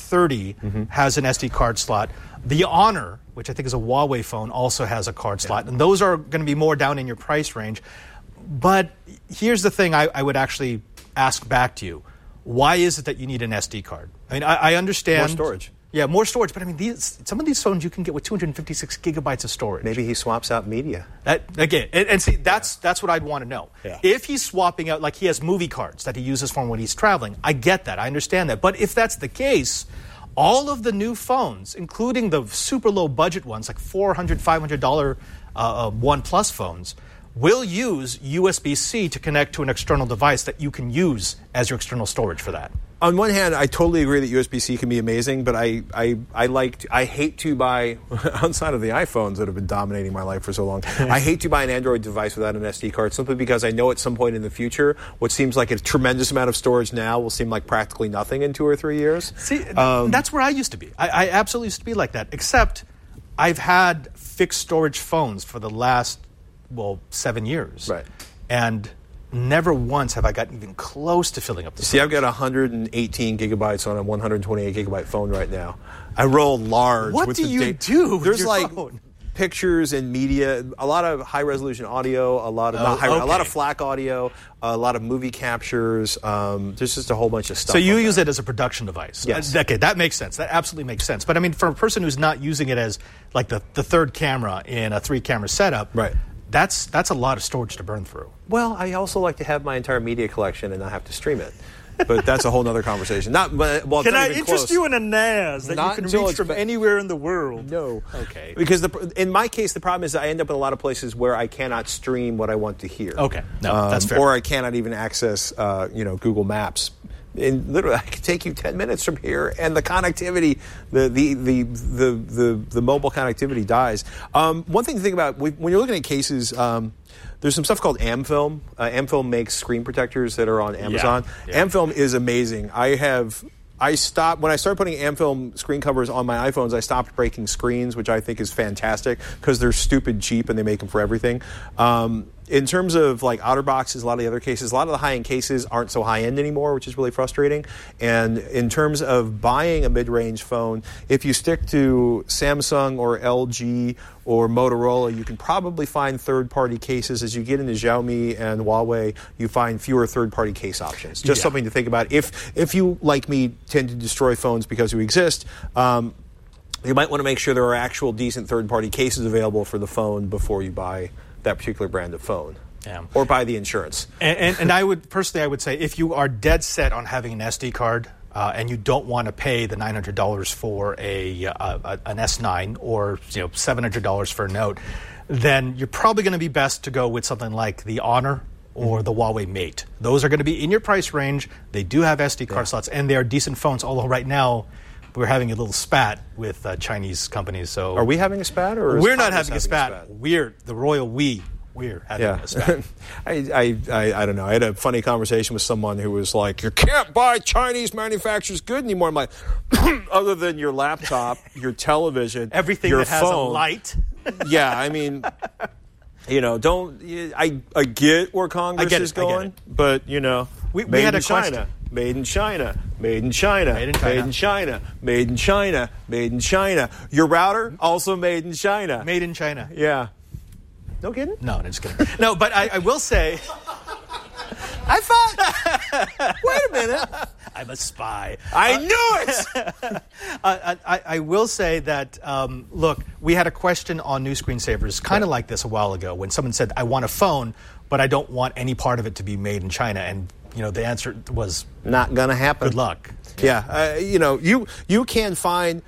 Speaker 4: V30 has an SD card slot. The Honor, which I think is a Huawei phone, also has a card slot, and those are going to be more down in your price range. But here's the thing I would actually ask back to you. Why is it that you need an SD card? I mean, I understand...
Speaker 5: More storage.
Speaker 4: Yeah, more storage. But I mean, some of these phones you can get with 256 gigabytes of storage.
Speaker 5: Maybe he swaps out media.
Speaker 4: See, that's what I'd want to know. Yeah. If he's swapping out, like he has movie cards that he uses for when he's traveling, I get that. I understand that. But if that's the case, all of the new phones, including the super low budget ones, like $400, $500 OnePlus phones, will use USB-C to connect to an external device that you can use as your external storage for that.
Speaker 5: On one hand, I totally agree that USB-C can be amazing, but I hate to buy, outside of the iPhones that have been dominating my life for so long, I hate to buy an Android device without an SD card, simply because I know at some point in the future, what seems like a tremendous amount of storage now will seem like practically nothing in 2 or 3 years.
Speaker 4: See, that's where I used to be. I absolutely used to be like that, except I've had fixed storage phones for the last, 7 years.
Speaker 5: Right.
Speaker 4: And never once have I gotten even close to filling up the
Speaker 5: See, I've got 118 gigabytes on a 128 gigabyte phone right now. I roll large.
Speaker 4: What
Speaker 5: with
Speaker 4: do
Speaker 5: the
Speaker 4: you do with
Speaker 5: There's
Speaker 4: your
Speaker 5: like
Speaker 4: phone?
Speaker 5: Pictures and media, a lot of high resolution audio, a lot of a lot of FLAC audio, a lot of movie captures. There's just a whole bunch of stuff.
Speaker 4: So you use it as a production device.
Speaker 5: Yes.
Speaker 4: Okay, that makes sense. That absolutely makes sense. But I mean, for a person who's not using it as like the third camera in a 3-camera setup,
Speaker 5: right?
Speaker 4: That's a lot of storage to burn through.
Speaker 5: Well, I also like to have my entire media collection and not have to stream it. But that's a whole other conversation. Can
Speaker 4: I interest you in a NAS that you can reach from anywhere in the world?
Speaker 5: No.
Speaker 4: Okay.
Speaker 5: Because in my case, the problem is I end up in a lot of places where I cannot stream what I want to hear.
Speaker 4: Okay. No, that's fair.
Speaker 5: Or I cannot even access, Google Maps. And literally, I can take you 10 minutes from here, and the connectivity, the mobile connectivity dies. One thing to think about when you're looking at cases. There's some stuff called Amfilm. Amfilm makes screen protectors that are on Amazon. Yeah. Amfilm is amazing. I stopped when I started putting Amfilm screen covers on my iPhones. I stopped breaking screens, which I think is fantastic because they're stupid cheap and they make them for everything. In terms of like OtterBoxes, a lot of the other cases, a lot of the high-end cases aren't so high-end anymore, which is really frustrating. And in terms of buying a mid-range phone, if you stick to Samsung or LG or Motorola, you can probably find third-party cases. As you get into Xiaomi and Huawei, you find fewer third-party case options. Just something to think about. If you, like me, tend to destroy phones because you exist, you might want to make sure there are actual decent third-party cases available for the phone before you buy that particular brand of phone. Yeah. Or buy the insurance.
Speaker 4: And I would say if you are dead set on having an SD card and you don't want to pay the $900 for an S9 or $700 for a Note, then you're probably going to be best to go with something like the Honor or the Huawei Mate. Those are going to be in your price range. They do have SD card slots, and they are decent phones, although right now we're having a little spat with Chinese companies. So
Speaker 5: are we having a spat, or
Speaker 4: we're not having a spat? We're the royal we. We're having a spat.
Speaker 5: I don't know. I had a funny conversation with someone who was like, "You can't buy Chinese manufacturers good anymore." I'm like, other than your laptop, your television,
Speaker 4: everything
Speaker 5: your
Speaker 4: that has
Speaker 5: phone.
Speaker 4: a light.
Speaker 5: Yeah, I mean, I get where Congress is going, but
Speaker 4: we had a question.
Speaker 5: Made in China, made in China, made in China, made in China, made in China, made in China. Your router, also made in China.
Speaker 4: Made in China.
Speaker 5: Yeah. No kidding?
Speaker 4: No, just kidding. No, but I will say...
Speaker 5: I thought... Wait a minute.
Speaker 4: I'm a spy.
Speaker 5: I knew it!
Speaker 4: I will say that, look, we had a question on New Screensavers kind of like this a while ago when someone said, I want a phone, but I don't want any part of it to be made in China. And the answer was
Speaker 5: not going to happen.
Speaker 4: Good luck.
Speaker 5: Yeah, you can find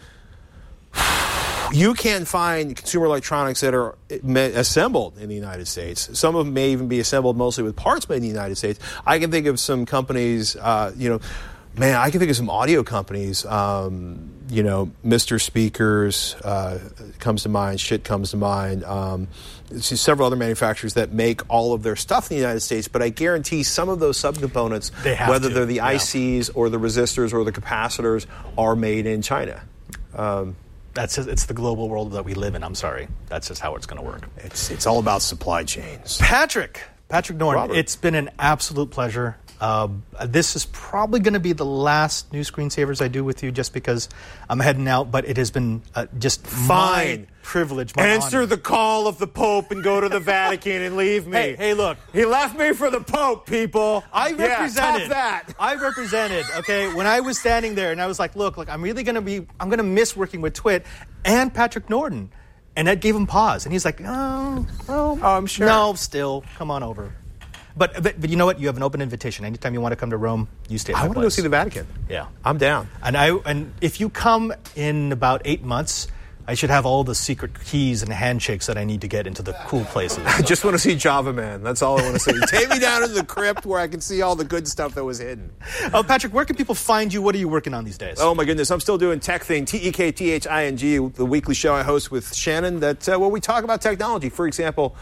Speaker 5: consumer electronics that are assembled in the United States. Some of them may even be assembled mostly with parts made in the United States. I can think of some companies, I can think of some audio companies. Mr. Speakers comes to mind. Shit comes to mind. See several other manufacturers that make all of their stuff in the United States, but I guarantee some of those subcomponents, whether they're the ICs or the resistors or the capacitors, are made in China.
Speaker 4: It's the global world that we live in. I'm sorry. That's just how it's going to work.
Speaker 5: It's all about supply chains.
Speaker 4: Patrick Norton, it's been an absolute pleasure. This is probably going to be the last New Screensavers I do with you just because I'm heading out, but it has been just
Speaker 5: fine.
Speaker 4: Privilege.
Speaker 5: Answer
Speaker 4: honor.
Speaker 5: The call of the Pope and go to the Vatican and leave me.
Speaker 4: Hey, look.
Speaker 5: He left me for the Pope, people.
Speaker 4: I represented.
Speaker 5: That.
Speaker 4: I represented, okay, when I was standing there and I was like, look, I'm going to miss working with Twit and Patrick Norton. And that gave him pause. And he's like,
Speaker 5: I'm sure.
Speaker 4: No, still, come on over. But you know what? You have an open invitation. Anytime you want to come to Rome, you stay at my
Speaker 5: place. I want to go see the Vatican.
Speaker 4: Yeah.
Speaker 5: I'm down.
Speaker 4: And if you come in about 8 months, I should have all the secret keys and handshakes that I need to get into the cool places.
Speaker 5: I just want to see Java Man. That's all I want to see. Take me down to the crypt where I can see all the good stuff that was hidden.
Speaker 4: Oh, Patrick, where can people find you? What are you working on these days?
Speaker 5: Oh, my goodness. I'm still doing Tech Thing, TEKTHING, the weekly show I host with Shannon where we talk about technology. For example,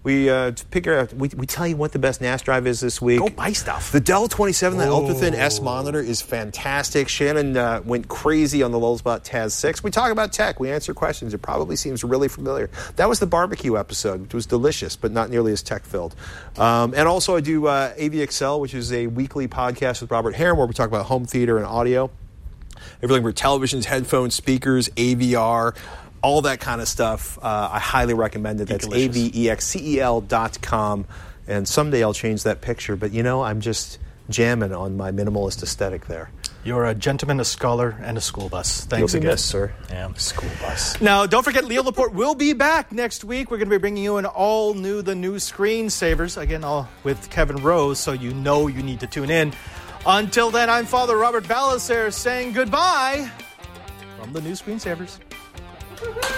Speaker 5: We figure out. We tell you what the best NAS drive is this week.
Speaker 4: Go buy stuff.
Speaker 5: The Dell 27, the ultra thin S monitor, is fantastic. Shannon went crazy on the Lulzbot Taz 6. We talk about tech. We answer questions. It probably seems really familiar. That was the barbecue episode, which was delicious, but not nearly as tech filled. And also, I do AVXL, which is a weekly podcast with Robert Heron, where we talk about home theater and audio. Everything from televisions, headphones, speakers, AVR, all that kind of stuff. I highly recommend it. That's avexcel.com. And someday I'll change that picture. But, I'm just jamming on my minimalist aesthetic there.
Speaker 4: You're a gentleman, a scholar, and a school bus. Thanks again.
Speaker 5: Yes, sir.
Speaker 4: Yeah.
Speaker 5: School bus.
Speaker 4: Now, don't forget, Leo Laporte will be back next week. We're going to be bringing you an all-new, the new Screensavers. Again, all with Kevin Rose, so you know you need to tune in. Until then, I'm Father Robert Ballecer saying goodbye from the new Screensavers.